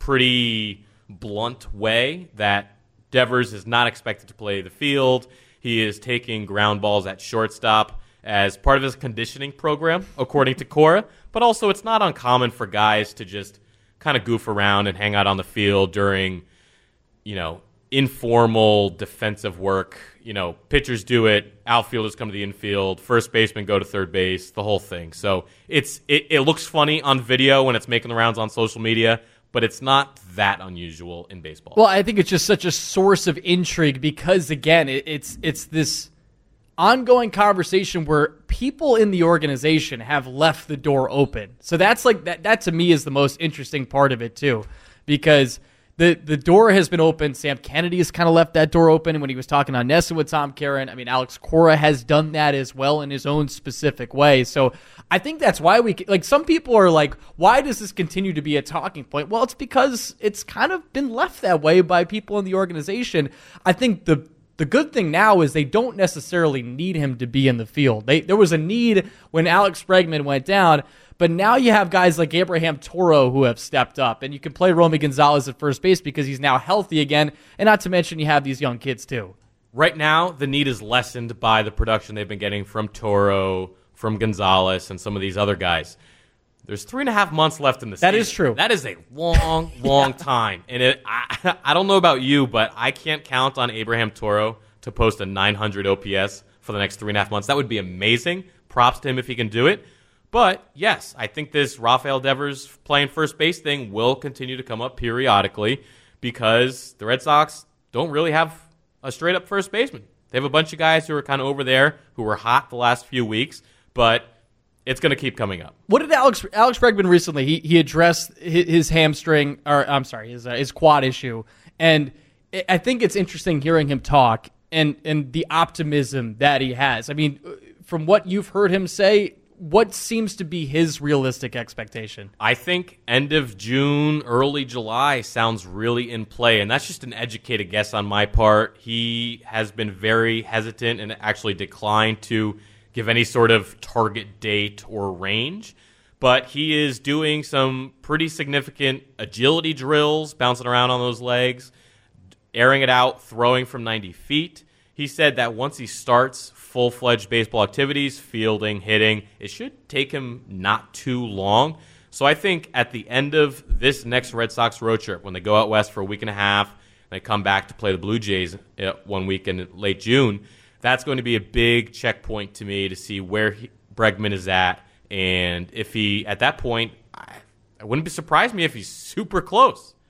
pretty blunt way that Devers is not expected to play the field. He is taking ground balls at shortstop as part of his conditioning program, according to Cora. But also it's not uncommon for guys to just kind of goof around and hang out on the field during, you know, informal defensive work. You know, pitchers do it, outfielders come to the infield, first baseman go to third base, the whole thing. So it's it, it looks funny on video when it's making the rounds on social media, but it's not that unusual in baseball. Well, I think it's just such a source of intrigue because, again, it, it's it's this ongoing conversation where people in the organization have left the door open. So that's like that. That to me is the most interesting part of it too, because The the door has been open. Sam Kennedy has kind of left that door open when he was talking on Nesson with Tom Caron. I mean, Alex Cora has done that as well in his own specific way. So I think that's why we, like, some people are like, why does this continue to be a talking point? Well, it's because it's kind of been left that way by people in the organization. I think the The good thing now is they don't necessarily need him to be in the field. They, there was a need when Alex Bregman went down, but now you have guys like Abraham Toro who have stepped up, and you can play Romy Gonzalez at first base because he's now healthy again, and not to mention you have these young kids too. Right now, the need is lessened by the production they've been getting from Toro, from Gonzalez, and some of these other guys. There's three and a half months left in the season. That is true. That is a long, long yeah. time. And it, I, I don't know about you, but I can't count on Abraham Toro to post a nine hundred O P S for the next three and a half months. That would be amazing. Props to him if he can do it. But, yes, I think this Rafael Devers playing first base thing will continue to come up periodically because the Red Sox don't really have a straight-up first baseman. They have a bunch of guys who are kind of over there who were hot the last few weeks, but it's going to keep coming up. What did Alex Alex Bregman recently? He he addressed his, his hamstring, or I'm sorry, his uh, his quad issue, and I think it's interesting hearing him talk and and the optimism that he has. I mean, from what you've heard him say, what seems to be his realistic expectation? I think end of June, early July sounds really in play, and that's just an educated guess on my part. He has been very hesitant and actually declined to give any sort of target date or range, but he is doing some pretty significant agility drills, bouncing around on those legs, airing it out, throwing from ninety feet. He said that once he starts full-fledged baseball activities, fielding, hitting, it should take him not too long. So I think at the end of this next Red Sox road trip, when they go out west for a week and a half, they come back to play the Blue Jays one week in late June, that's going to be a big checkpoint to me to see where he, Bregman is at. And if he, at that point, I, I wouldn't be surprised me if he's super close.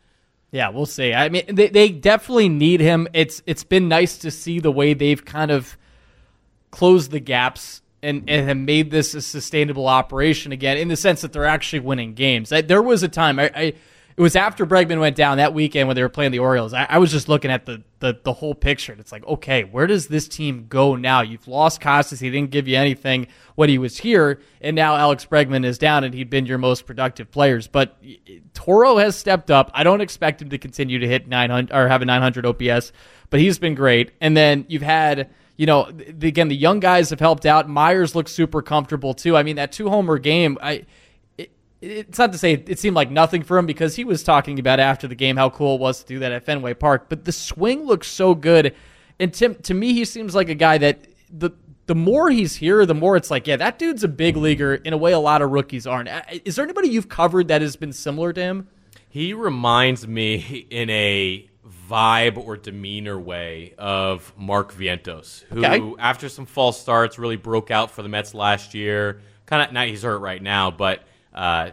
Yeah, we'll see. I mean, they they definitely need him. It's it's been nice to see the way they've kind of closed the gaps and, and have made this a sustainable operation again, in the sense that they're actually winning games. I, there was a time, I, I it was after Bregman went down that weekend when they were playing the Orioles. I, I was just looking at the, the the whole picture, and it's like, okay, where does this team go now? You've lost Costas. He didn't give you anything when he was here, and now Alex Bregman is down, and he'd been your most productive players. But Toro has stepped up. I don't expect him to continue to hit nine hundred or have a nine hundred O P S, but he's been great. And then you've had, you know, the, again, the young guys have helped out. Myers looks super comfortable too. I mean, that two-homer game, I. It's not to say it seemed like nothing for him, because he was talking about after the game how cool it was to do that at Fenway Park. But the swing looks so good. And Tim, to me, he seems like a guy that the the more he's here, the more it's like, yeah, that dude's a big leaguer in a way a lot of rookies aren't. Is there anybody you've covered that has been similar to him? He reminds me in a vibe or demeanor way of Mark Vientos, who okay. after some false starts really broke out for the Mets last year. Kind of, now he's hurt right now, but Uh,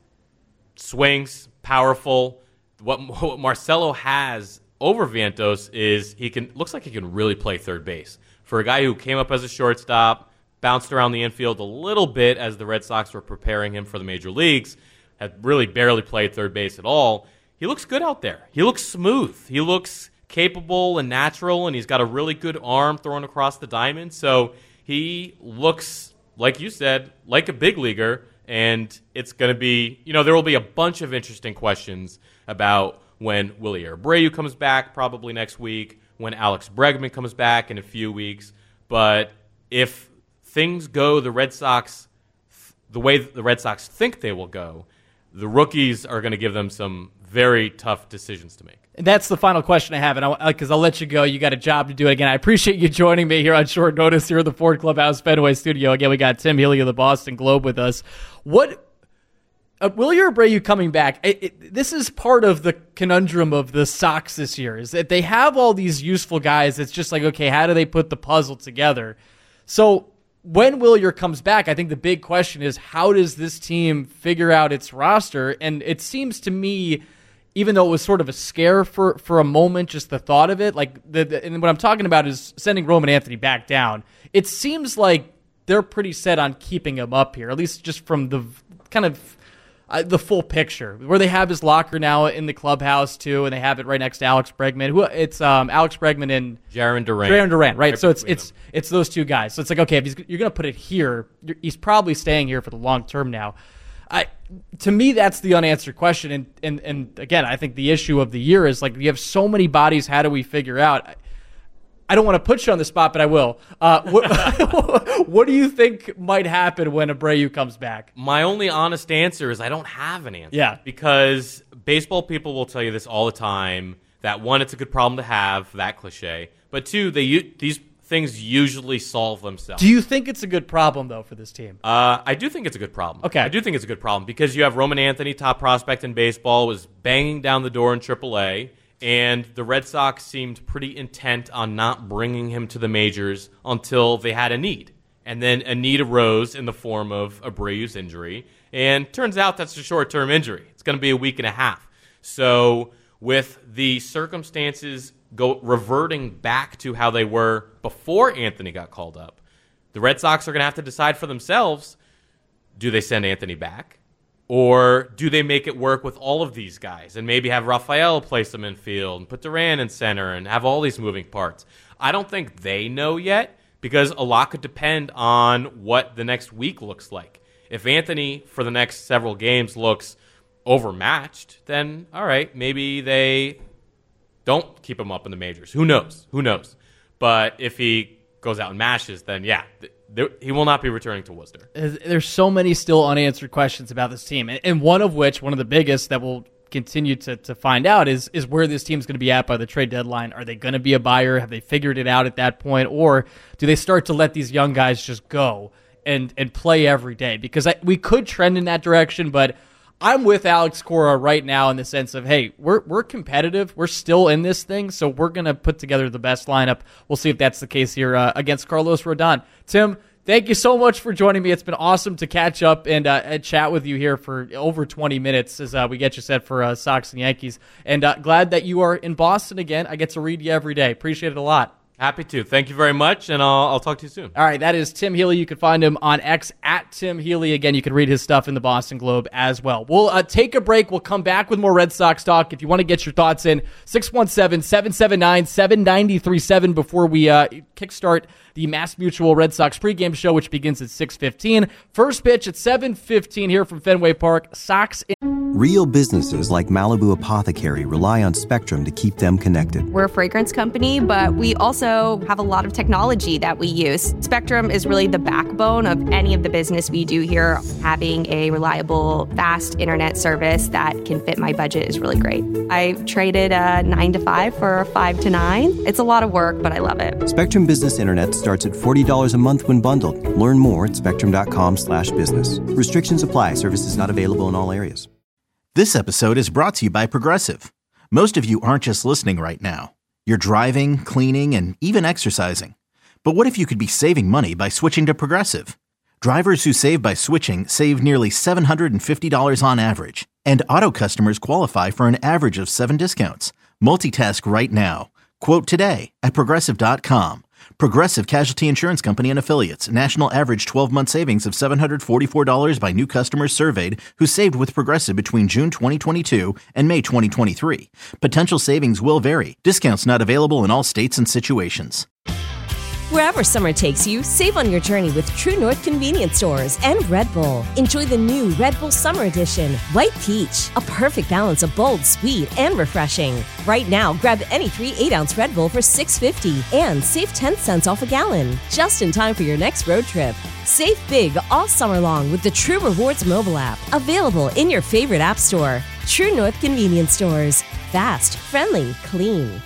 swings, powerful. What, what Marcelo has over Vientos is he can looks like he can really play third base. For a guy who came up as a shortstop, bounced around the infield a little bit as the Red Sox were preparing him for the major leagues, had really barely played third base at all. He looks good out there. He looks smooth. He looks capable and natural, and he's got a really good arm thrown across the diamond. So he looks, like you said, like a big leaguer. And it's going to be, you know, there will be a bunch of interesting questions about when Willie Abreu comes back, probably next week, when Alex Bregman comes back in a few weeks. But if things go the Red Sox, the way the Red Sox think they will go, the rookies are going to give them some very tough decisions to make. And that's the final question I have, and because I'll let you go. You got a job to do again. I appreciate you joining me here on short notice here at the Ford Clubhouse Fenway studio. Again, we got Tim Healy of the Boston Globe with us. What uh, Willie Abreu coming back? It, it, this is part of the conundrum of the Sox this year, is that they have all these useful guys. It's just like, okay, how do they put the puzzle together? So when Willier comes back, I think the big question is, how does this team figure out its roster? And it seems to me, even though it was sort of a scare for, for a moment, just the thought of it, like the, the and what I'm talking about is sending Roman Anthony back down. It seems like they're pretty set on keeping him up here, at least just from the kind of uh, the full picture, where they have his locker now in the clubhouse too, and they have it right next to Alex Bregman. Who it's um, Alex Bregman and Jarren Duran. Jarren Duran, right? right so it's it's them. it's those two guys. So it's like, okay, if he's, you're going to put it here, he's probably staying here for the long term now. I, to me, that's the unanswered question. And, and and again, I think the issue of the year is, like, you have so many bodies. How do we figure out? I, I don't want to put you on the spot, but I will. Uh, what, what do you think might happen when Abreu comes back? My only honest answer is I don't have an answer. Yeah. Because baseball people will tell you this all the time, that one, it's a good problem to have, that cliche. But two, they these things usually solve themselves. Do you think it's a good problem, though, for this team? Uh, I do think it's a good problem. Okay. I do think it's a good problem because you have Roman Anthony, top prospect in baseball, was banging down the door in triple A, and the Red Sox seemed pretty intent on not bringing him to the majors until they had a need. And then a need arose in the form of Abreu's injury, and turns out that's a short-term injury. It's going to be a week and a half. So with the circumstances go reverting back to how they were before Anthony got called up, the Red Sox are going to have to decide for themselves, do they send Anthony back? Or do they make it work with all of these guys and maybe have Rafael place them in field and put Duran in center and have all these moving parts? I don't think they know yet because a lot could depend on what the next week looks like. If Anthony, for the next several games, looks overmatched, then all right, maybe they don't keep him up in the majors. Who knows? Who knows? But if he goes out and mashes, then yeah, th- there, he will not be returning to Worcester. There's so many still unanswered questions about this team, and one of which, one of the biggest that we'll continue to, to find out is is where this team's going to be at by the trade deadline. Are they going to be a buyer? Have they figured it out at that point? Or do they start to let these young guys just go and, and play every day? Because I, we could trend in that direction, but I'm with Alex Cora right now in the sense of, hey, we're we're competitive. We're still in this thing, so we're going to put together the best lineup. We'll see if that's the case here uh, against Carlos Rodon. Tim, thank you so much for joining me. It's been awesome to catch up and, uh, and chat with you here for over twenty minutes as uh, we get you set for uh, Sox and Yankees. And uh, glad that you are in Boston again. I get to read you every day. Appreciate it a lot. Happy to. Thank you very much, and I'll, I'll talk to you soon. All right, that is Tim Healy. You can find him on X at Tim Healy. Again, you can read his stuff in the Boston Globe as well. We'll uh, take a break. We'll come back with more Red Sox talk. If you want to get your thoughts in, six one seven, seven seven nine, seven nine three seven before we uh, kickstart the Mass Mutual Red Sox pregame show, which begins at six fifteen. First pitch at seven fifteen here from Fenway Park. Sox in- Real businesses like Malibu Apothecary rely on Spectrum to keep them connected. We're a fragrance company, but we also have a lot of technology that we use. Spectrum is really the backbone of any of the business we do here. Having a reliable, fast internet service that can fit my budget is really great. I traded a nine to five for a five to nine. It's a lot of work, but I love it. Spectrum Business Internet starts at forty dollars a month when bundled. Learn more at spectrum.com slash business. Restrictions apply. Services not available in all areas. This episode is brought to you by Progressive. Most of you aren't just listening right now. You're driving, cleaning, and even exercising. But what if you could be saving money by switching to Progressive? Drivers who save by switching save nearly seven hundred fifty dollars on average. And auto customers qualify for an average of seven discounts. Multitask right now. Quote today at Progressive dot com. Progressive Casualty Insurance Company and Affiliates. National average twelve-month savings of seven hundred forty-four dollars by new customers surveyed who saved with Progressive between June twenty twenty-two and May twenty twenty-three. Potential savings will vary. Discounts not available in all states and situations. Wherever summer takes you, save on your journey with True North Convenience Stores and Red Bull. Enjoy the new Red Bull Summer Edition, White Peach, a perfect balance of bold, sweet, and refreshing. Right now, grab any three eight-ounce Red Bull for six fifty and save ten cents off a gallon, just in time for your next road trip. Save big all summer long with the True Rewards mobile app, available in your favorite app store. True North Convenience Stores. Fast, friendly, clean.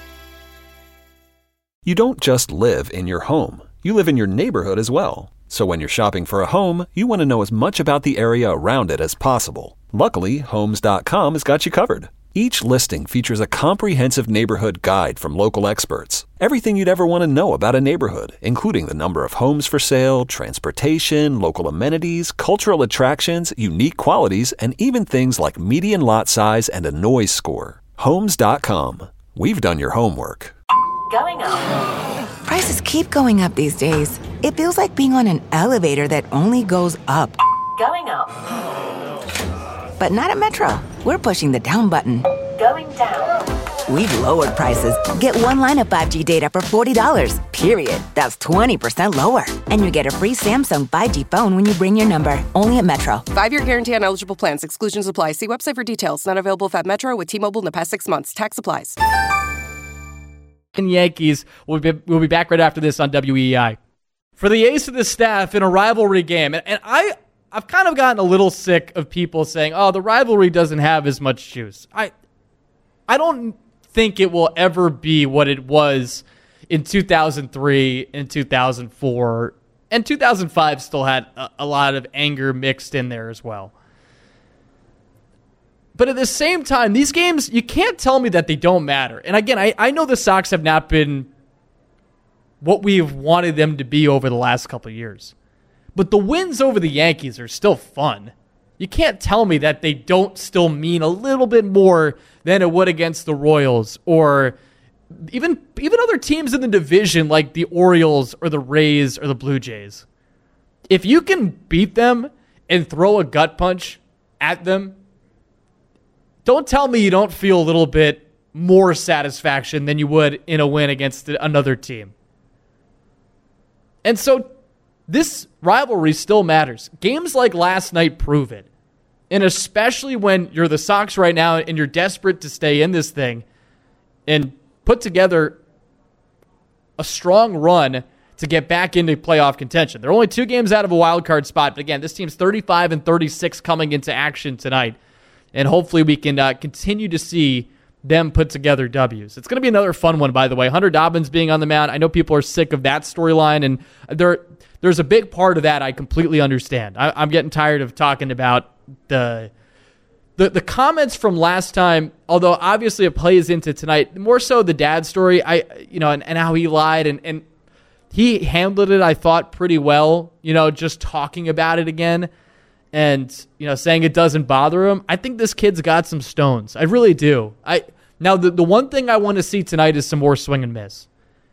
You don't just live in your home. You live in your neighborhood as well. So when you're shopping for a home, you want to know as much about the area around it as possible. Luckily, Homes dot com has got you covered. Each listing features a comprehensive neighborhood guide from local experts. Everything you'd ever want to know about a neighborhood, including the number of homes for sale, transportation, local amenities, cultural attractions, unique qualities, and even things like median lot size and a noise score. Homes dot com. We've done your homework. Going up. Prices keep going up these days. It feels like being on an elevator that only goes up. Going up. But not at Metro. We're pushing the down button. Going down. We've lowered prices. Get one line of five G data for forty dollars, period. That's twenty percent lower. And you get a free Samsung five G phone when you bring your number. Only at Metro. Five-year guarantee on eligible plans. Exclusions apply. See website for details. Not available if at Metro with T-Mobile in the past six months. Tax applies. And Yankees. We'll be, we'll be back right after this on W E I. For the ace of the staff in a rivalry game, and, and I, I've kind of gotten a little sick of people saying, oh, the rivalry doesn't have as much juice. I, I don't think it will ever be what it was in two thousand three and two thousand four, and two thousand five still had a, a lot of anger mixed in there as well. But at the same time, these games, you can't tell me that they don't matter. And again, I, I know the Sox have not been what we've wanted them to be over the last couple of years. But the wins over the Yankees are still fun. You can't tell me that they don't still mean a little bit more than it would against the Royals or even, even other teams in the division like the Orioles or the Rays or the Blue Jays. If you can beat them and throw a gut punch at them, don't tell me you don't feel a little bit more satisfaction than you would in a win against another team. And so this rivalry still matters. Games like last night prove it. And especially when you're the Sox right now and you're desperate to stay in this thing and put together a strong run to get back into playoff contention. They're only two games out of a wild card spot. But again, this team's thirty-five and thirty-six coming into action tonight. And hopefully we can uh, continue to see them put together W's. It's going to be another fun one, by the way. Hunter Dobbins being on the mound. I know people are sick of that storyline, and there, there's a big part of that I completely understand. I, I'm getting tired of talking about the, the the comments from last time, although obviously it plays into tonight. More so the dad story, I you know, and, and how he lied, and, and he handled it, I thought, pretty well, you know, just talking about it again and, you know, saying it doesn't bother him. I think this kid's got some stones. I really do. I Now, the, the one thing I want to see tonight is some more swing and miss.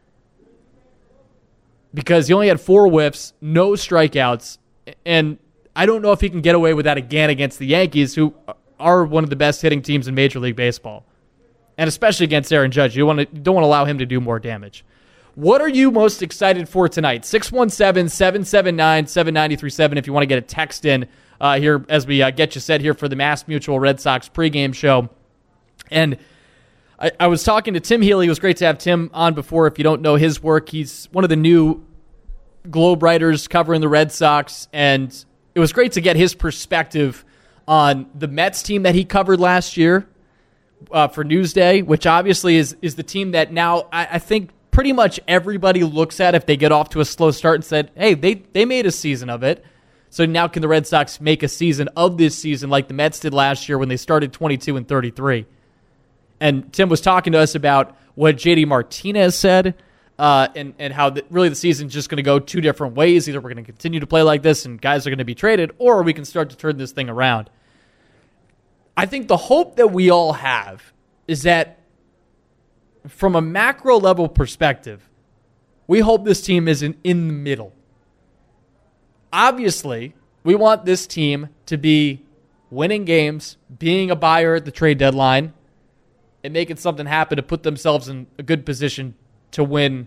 Because he only had four whiffs, no strikeouts, and I don't know if he can get away with that again against the Yankees, who are one of the best hitting teams in Major League Baseball. And especially against Aaron Judge. You, want to, you don't want to allow him to do more damage. What are you most excited for tonight? six one seven, seven seven nine, seven nine three seven if you want to get a text in uh, here as we uh, get you set here for the Mass Mutual Red Sox pregame show. And I, I was talking to Tim Healy. It was great to have Tim on before. If you don't know his work, he's one of the new Globe writers covering the Red Sox, and it was great to get his perspective on the Mets team that he covered last year uh, for Newsday, which obviously is is the team that now I, I think pretty much everybody looks at if they get off to a slow start and said, hey, they, they made a season of it. So now can the Red Sox make a season of this season like the Mets did last year when they started twenty-two and thirty-three? And Tim was talking to us about what J D Martinez said, uh, and, and how the, really the season's just going to go two different ways. Either we're going to continue to play like this and guys are going to be traded, or we can start to turn this thing around. I think the hope that we all have is that from a macro level perspective, we hope this team is in, in the middle. Obviously, we want this team to be winning games, being a buyer at the trade deadline, and making something happen to put themselves in a good position to win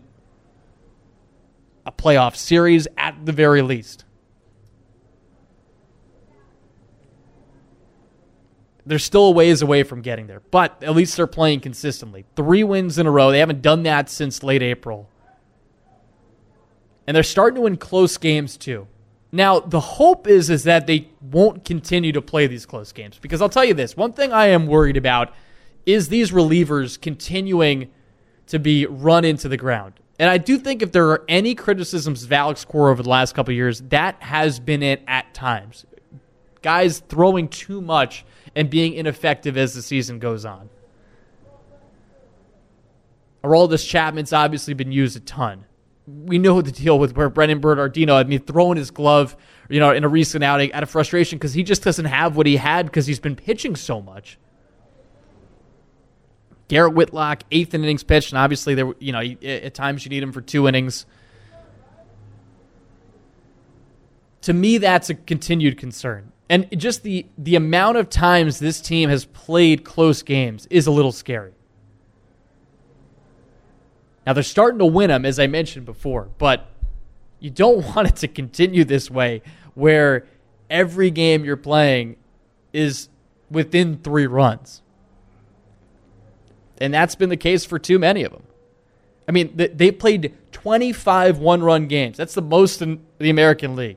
a playoff series at the very least. They're still a ways away from getting there, but at least they're playing consistently. Three wins in a row. They haven't done that since late April. And they're starting to win close games too. Now, the hope is, is that they won't continue to play these close games. Because I'll tell you this, one thing I am worried about is these relievers continuing to be run into the ground. And I do think if there are any criticisms of Alex Cora over the last couple of years, that has been it at times. Guys throwing too much and being ineffective as the season goes on. Aroldis Chapman's obviously been used a ton. We know the deal with where Brennan Bernardino, I mean, throwing his glove, you know, in a recent outing out of frustration because he just doesn't have what he had because he's been pitching so much. Garrett Whitlock, eighth innings pitched, and obviously there, you know, at times you need him for two innings. To me, that's a continued concern. And just the, the amount of times this team has played close games is a little scary. Now, they're starting to win them, as I mentioned before, but you don't want it to continue this way where every game you're playing is within three runs. And that's been the case for too many of them. I mean, they played twenty-five one-run games. That's the most in the American League.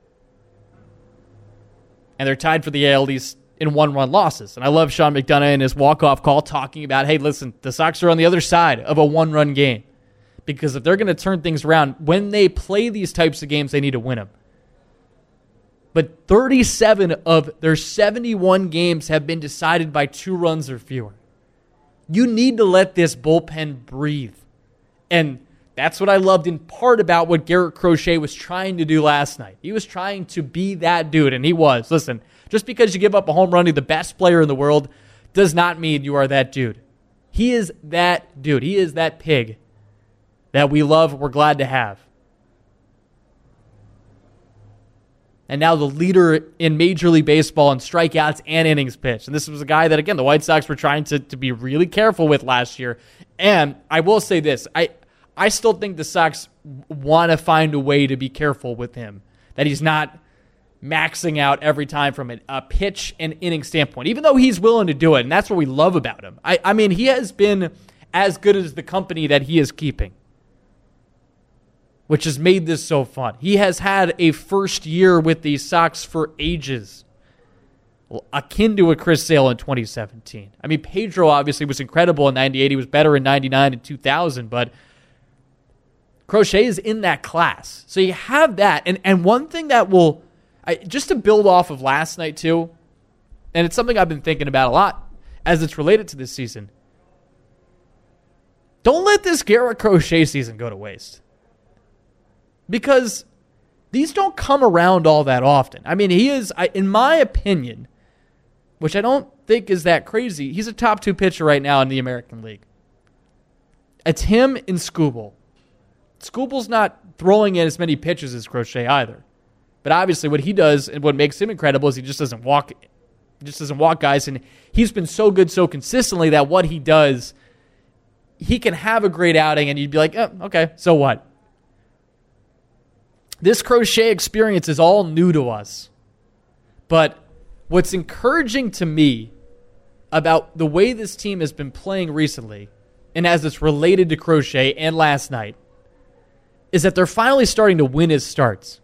And they're tied for the A L East in one-run losses. And I love Sean McDonough in his walk-off call talking about, hey, listen, the Sox are on the other side of a one-run game. Because if they're going to turn things around, when they play these types of games, they need to win them. But thirty-seven of their seventy-one games have been decided by two runs or fewer. You need to let this bullpen breathe. And that's what I loved in part about what Garrett Crochet was trying to do last night. He was trying to be that dude, and he was. Listen, just because you give up a home run to the best player in the world does not mean you are that dude. He is that dude. He is that pig that we love, we're glad to have. And now the leader in Major League Baseball in strikeouts and innings pitched. And this was a guy that, again, the White Sox were trying to, to be really careful with last year. And I will say this, I I still think the Sox want to find a way to be careful with him, that he's not maxing out every time from a, a pitch and inning standpoint, even though he's willing to do it, and that's what we love about him. I, I mean, he has been as good as the company that he is keeping, which has made this so fun. He has had a first year with the Sox for ages, akin to a Chris Sale in twenty seventeen. I mean, Pedro obviously was incredible in ninety-eight. He was better in ninety-nine and two thousand, but Crochet is in that class. So you have that. And and one thing that will, I, just to build off of last night too, and it's something I've been thinking about a lot as it's related to this season, don't let this Garrett Crochet season go to waste. because these don't come around all that often. I mean, he is, in my opinion, which I don't think is that crazy, he's a top two pitcher right now in the American League. It's him and Skubal. Skubal's not throwing in as many pitches as Crochet either. But obviously what he does and what makes him incredible is he just doesn't walk he just doesn't walk guys. And he's been so good so consistently that what he does, he can have a great outing and you'd be like, oh, okay, so what? This Crochet experience is all new to us. But what's encouraging to me about the way this team has been playing recently, and as it's related to Crochet and last night, is that they're finally starting to win his starts.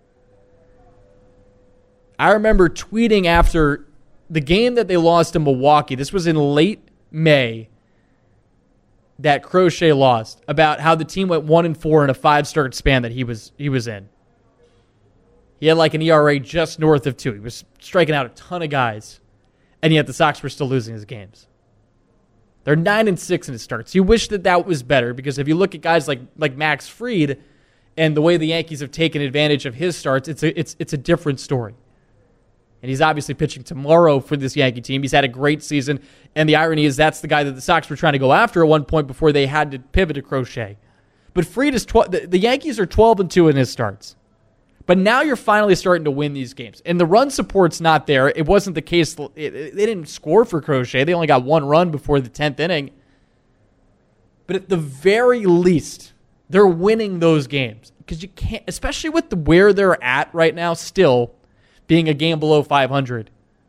I remember tweeting after the game that they lost to Milwaukee, this was in late May, that Crochet lost, about how the team went one and four in a five-start span that he was he was in. He had like an E R A just north of two. He was striking out a ton of guys, and yet the Sox were still losing his games. They're nine and six in his starts. You wish that that was better, because if you look at guys like like Max Fried and the way the Yankees have taken advantage of his starts, it's a it's it's a different story. And he's obviously pitching tomorrow for this Yankee team. He's had a great season, and the irony is that's the guy that the Sox were trying to go after at one point before they had to pivot to Crochet. But Fried is twelve. The, the Yankees are twelve and two in his starts. But now you're finally starting to win these games. And the run support's not there. It wasn't the case. It, it, they didn't score for Crochet. They only got one run before the tenth inning. But at the very least, they're winning those games. Because you can't, especially with the, where they're at right now, still being a game below five hundred,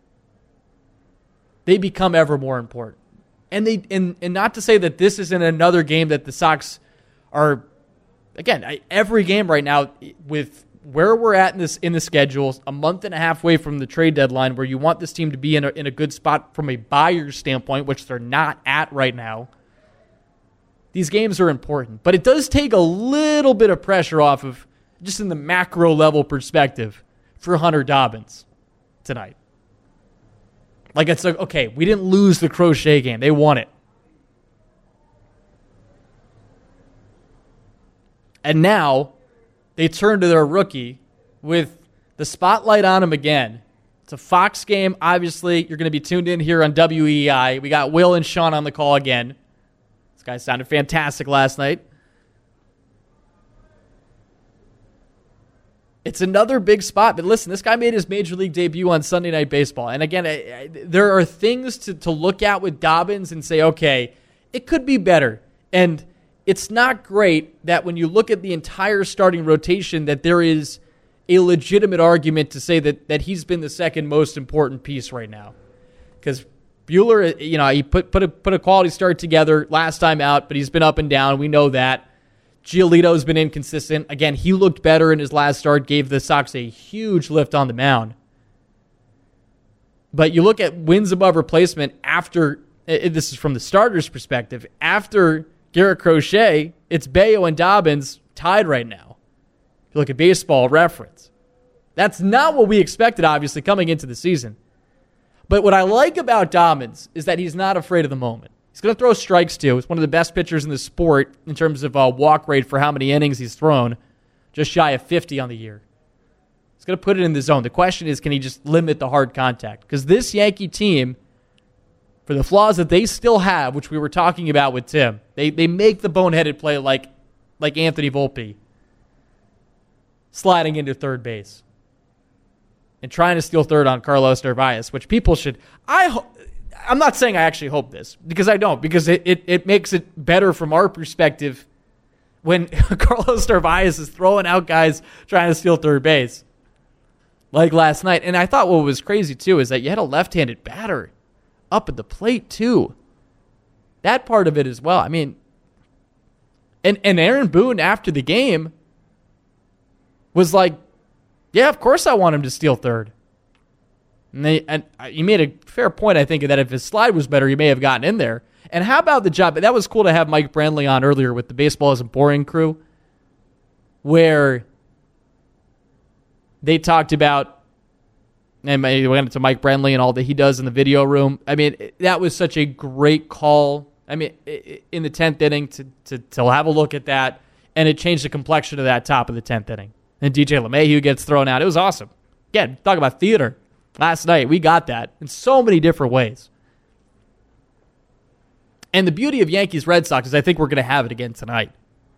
they become ever more important. And they and, and not to say that this isn't another game that the Sox are, again, I, every game right now with where we're at in this in the schedule, a month and a half away from the trade deadline, where you want this team to be in a, in a good spot from a buyer's standpoint, which they're not at right now. These games are important, but it does take a little bit of pressure off of, just in the macro level perspective, for Hunter Dobbins tonight. Like, it's like, okay, we didn't lose the Crochet game. They won it. And now they turn to their rookie with the spotlight on him again. It's a Fox game. Obviously, you're going to be tuned in here on W E I. We got Will and Sean on the call again. This guy sounded fantastic last night. It's another big spot. But listen, this guy made his Major League debut on Sunday Night Baseball. And again, I, I, there are things to, to look at with Dobbins and say, okay, it could be better. And it's not great that when you look at the entire starting rotation that there is a legitimate argument to say that that he's been the second most important piece right now. Because Buehler, you know, he put put a, put a quality start together last time out, but he's been up and down. We know that. Giolito's been inconsistent. Again, he looked better in his last start, gave the Sox a huge lift on the mound. But you look at wins above replacement after, this is from the starter's perspective, after Garrett Crochet, it's Bello and Dobbins tied right now. If you look at Baseball Reference. That's not what we expected, obviously, coming into the season. But what I like about Dobbins is that he's not afraid of the moment. He's going to throw strikes, too. He's one of the best pitchers in the sport in terms of uh, walk rate for how many innings he's thrown. Just shy of fifty on the year. He's going to put it in the zone. The question is, can he just limit the hard contact? Because this Yankee team, for the flaws that they still have, which we were talking about with Tim, they they make the boneheaded play like like Anthony Volpe, sliding into third base and trying to steal third on Carlos Narvaez, which people should... I ho- I'm not saying I actually hope this, because I don't, because it, it, it makes it better from our perspective when Carlos Narvaez is throwing out guys trying to steal third base, like last night. And I thought what was crazy, too, is that you had a left-handed batter up at the plate, too. That part of it as well. I mean, and, and Aaron Boone, after the game, was like, yeah, of course I want him to steal third. And, they, and he made a fair point, I think, that if his slide was better, he may have gotten in there. And how about the job? That was cool to have Mike Brantley on earlier with the Baseball Isn't Boring crew, where they talked about, and we went into Mike Brantley and all that he does in the video room. I mean, that was such a great call. I mean, in the tenth inning to, to, to have a look at that and it changed the complexion of that top of the tenth inning. And D J LeMahieu gets thrown out. It was awesome. Again, talk about theater. Last night, we got that in so many different ways. And the beauty of Yankees-Red Sox is I think we're going to have it again tonight.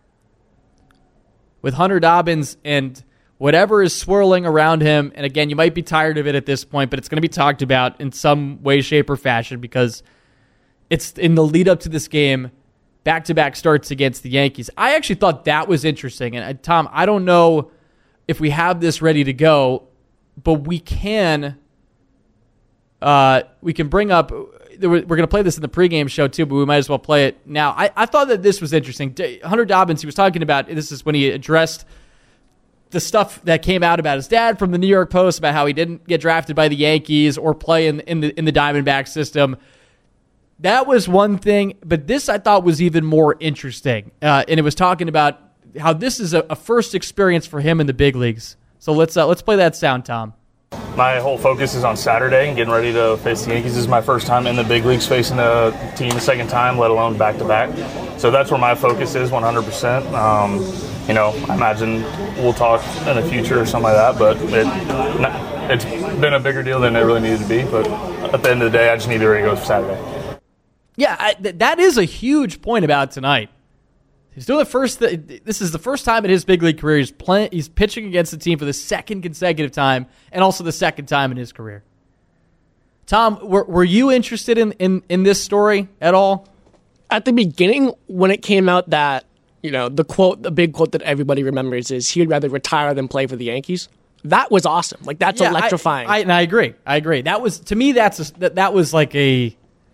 With Hunter Dobbins and whatever is swirling around him, and again, you might be tired of it at this point, but it's going to be talked about in some way, shape, or fashion because it's in the lead-up to this game, back-to-back starts against the Yankees. I actually thought that was interesting. And, uh, Tom, I don't know if we have this ready to go, but we can uh, we can bring up... We're going to play this in the pregame show, too, but we might as well play it now. I, I thought that this was interesting. Hunter Dobbins, he was talking about, this is when he addressed the stuff that came out about his dad from the New York Post, about how he didn't get drafted by the Yankees or play in, in, the, in the Diamondback system. That was one thing, but this I thought was even more interesting. Uh, and it was talking about how this is a, a first experience for him in the big leagues. So let's uh, let's play that sound, Tom. My whole focus is on Saturday and getting ready to face the Yankees. This is my first time in the big leagues facing a team a second time, let alone back-to-back. So that's where my focus is one hundred percent. Um, you know, I imagine we'll talk in the future or something like that, but it, it's been a bigger deal than it really needed to be. But at the end of the day, I just need to be ready to go for Saturday. Yeah, I, th- that is a huge point about tonight. He's doing the first. Th- this is the first time in his big league career he's playing. He's pitching against the team for the second consecutive time, and also the second time in his career. Tom, were, were you interested in, in, in this story at all? At the beginning, when it came out that, you know, the quote, the big quote that everybody remembers is he'd rather retire than play for the Yankees. That was awesome. Like that's yeah, electrifying. I, I, and I agree. I agree. That was to me. That's a, that, that was like a.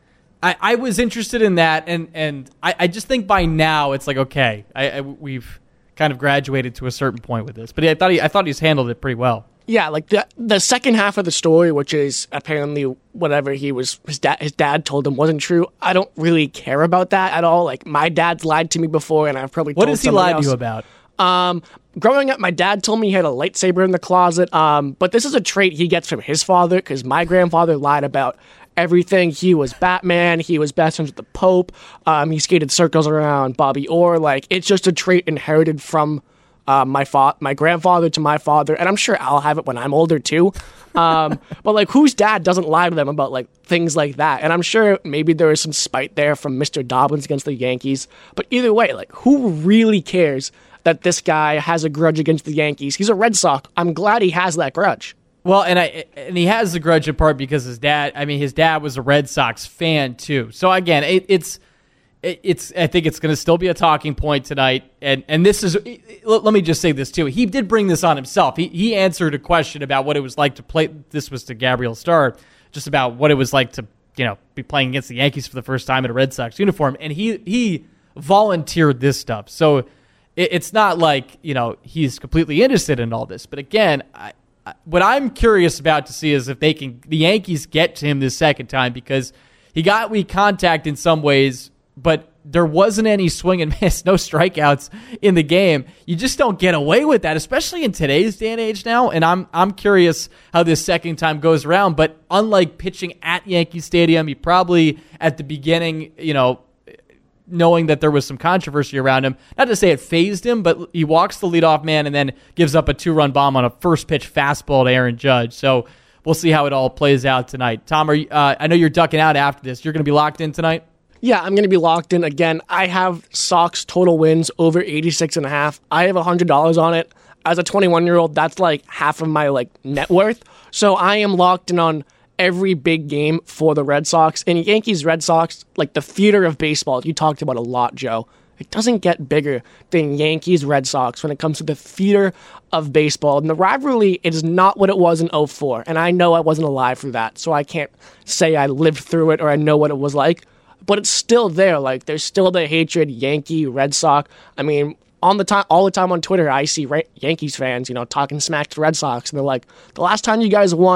I, I was interested in that, and, and I, I just think by now it's like, okay, I, I, we've kind of graduated to a certain point with this. But I thought he, I thought he's handled it pretty well. Yeah, like the the second half of the story, which is apparently whatever he was, his dad, his dad told him wasn't true. I don't really care about that at all. Like my dad's lied to me before, and I've probably what told has he somebody lied else. to you about? Um, growing up, my dad told me he had a lightsaber in the closet. Um, but this is a trait he gets from his father because my grandfather lied about everything. He was Batman. He was best friends with the Pope. Um, he skated circles around Bobby Orr. Like it's just a trait inherited from uh, my fa- my grandfather to my father, and I'm sure I'll have it when I'm older too. Um, but like, whose dad doesn't lie to them about like things like that? And I'm sure maybe there was some spite there from Mister Dobbins against the Yankees. But either way, like, who really cares that this guy has a grudge against the Yankees? He's a Red Sox. I'm glad he has that grudge. Well, and I and he has the grudge in part because his dad. I mean, his dad was a Red Sox fan too. So again, it, it's it, it's. I think it's going to still be a talking point tonight. And and this is. Let me just say this too. He did bring this on himself. He he answered a question about what it was like to play. This was to Gabriel Starr, just about what it was like to you know be playing against the Yankees for the first time in a Red Sox uniform. And he he volunteered this stuff. So it, it's not like you know he's completely interested in all this. But again, I. What I'm curious about to see is if they can, the Yankees get to him this second time because he got weak contact in some ways, but there wasn't any swing and miss, no strikeouts in the game. You just don't get away with that, especially in today's day and age now. And I'm I'm curious how this second time goes around. But unlike pitching at Yankee Stadium, he probably at the beginning, you know, knowing that there was some controversy around him. Not to say it fazed him, but he walks the leadoff man and then gives up a two-run bomb on a first-pitch fastball to Aaron Judge. So we'll see how it all plays out tonight. Tom, are you, uh, I know you're ducking out after this. You're going to be locked in tonight? Yeah, I'm going to be locked in. Again, I have Sox total wins over eighty-six and a half. I have one hundred dollars on it. As a twenty-one-year-old, that's like half of my like net worth. So I am locked in on every big game for the Red Sox. And Yankees, Red Sox, like the theater of baseball, you talked about a lot, Joe. It doesn't get bigger than Yankees, Red Sox when it comes to the theater of baseball. And the rivalry is not what it was in oh four. And I know I wasn't alive for that, so I can't say I lived through it or I know what it was like. But it's still there. Like, there's still the hatred, Yankee, Red Sox. I mean, on the time, all the time on Twitter, I see Yankees fans, you know, talking smack to Red Sox. And they're like, the last time you guys won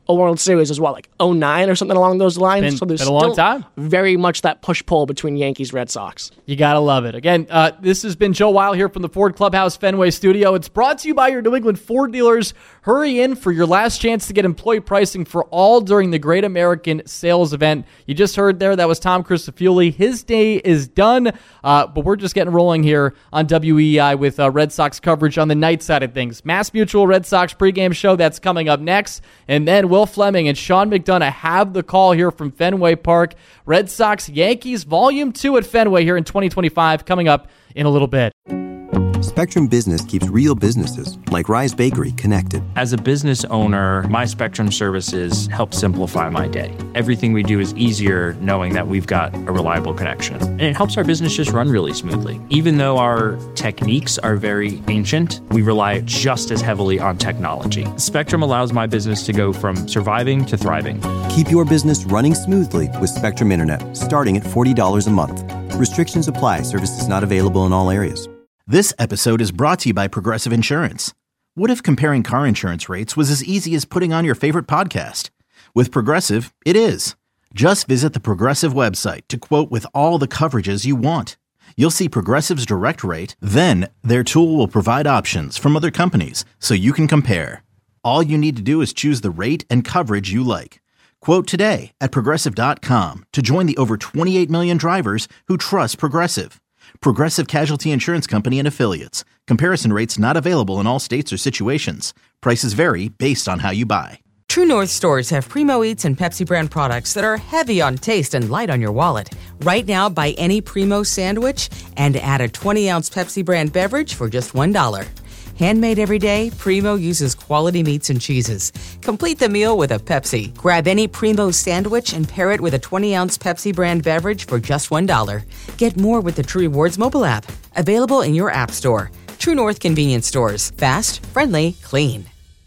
a World Series as well, like oh nine or something along those lines. Been, so there's been a long still time. very much that push-pull between Yankees, Red Sox. You gotta love it. Again, uh, this has been Joe Weil here from the Ford Clubhouse Fenway Studio. It's brought to you by your New England Ford dealers. Hurry in for your last chance to get employee pricing for all during the Great American Sales Event. You just heard there, that was Tom Christofiuli. His day is done, uh, but we're just getting rolling here on W E I with uh, Red Sox coverage on the night side of things. Mass Mutual Red Sox pregame show, that's coming up next. And then Will Fleming and Sean McDonough have the call here from Fenway Park. Red Sox Yankees Volume two at Fenway here in twenty twenty-five coming up in a little bit. Spectrum Business keeps real businesses, like Rise Bakery, connected. As a business owner, my Spectrum services help simplify my day. Everything we do is easier knowing that we've got a reliable connection. And it helps our business just run really smoothly. Even though our techniques are very ancient, we rely just as heavily on technology. Spectrum allows my business to go from surviving to thriving. Keep your business running smoothly with Spectrum Internet, starting at forty dollars a month. Restrictions apply. Services not available in all areas. This episode is brought to you by Progressive Insurance. What if comparing car insurance rates was as easy as putting on your favorite podcast? With Progressive, it is. Just visit the Progressive website to quote with all the coverages you want. You'll see Progressive's direct rate, then their tool will provide options from other companies so you can compare. All you need to do is choose the rate and coverage you like. Quote today at Progressive dot com to join the over twenty-eight million drivers who trust Progressive. Progressive Casualty Insurance Company and Affiliates. Comparison rates not available in all states or situations. Prices vary based on how you buy. True North stores have Primo Eats and Pepsi brand products that are heavy on taste and light on your wallet. Right now, buy any Primo sandwich and add a twenty-ounce Pepsi brand beverage for just one dollar. Handmade every day, Primo uses quality meats and cheeses. Complete the meal with a Pepsi. Grab any Primo sandwich and pair it with a twenty-ounce Pepsi brand beverage for just one dollar. Get more with the True Rewards mobile app. Available in your app store. True North Convenience Stores. Fast, friendly, clean.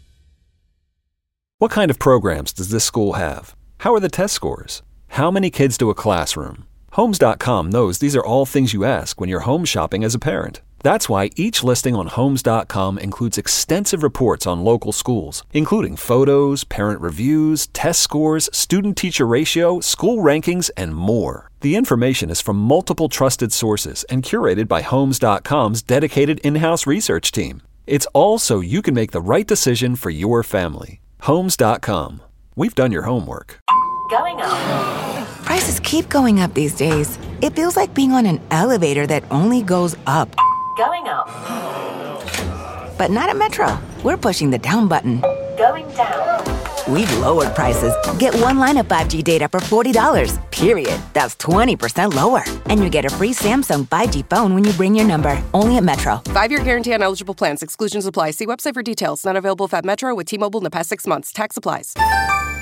What kind of programs does this school have? How are the test scores? How many kids to a classroom? Homes dot com knows these are all things you ask when you're home shopping as a parent. That's why each listing on Homes dot com includes extensive reports on local schools, including photos, parent reviews, test scores, student-teacher ratio, school rankings, and more. The information is from multiple trusted sources and curated by Homes dot com's dedicated in-house research team. It's all so you can make the right decision for your family. Homes dot com. We've done your homework. Going up. Prices keep going up these days. It feels like being on an elevator that only goes up. Going up. But not at Metro. We're pushing the down button. Going down. We've lowered prices. Get one line of five G data for forty dollars. Period. That's twenty percent lower. And you get a free Samsung five G phone when you bring your number. Only at Metro. Five-year guarantee on eligible plans. Exclusions apply. See website for details. Not available if at Metro with T-Mobile in the past six months. Tax applies.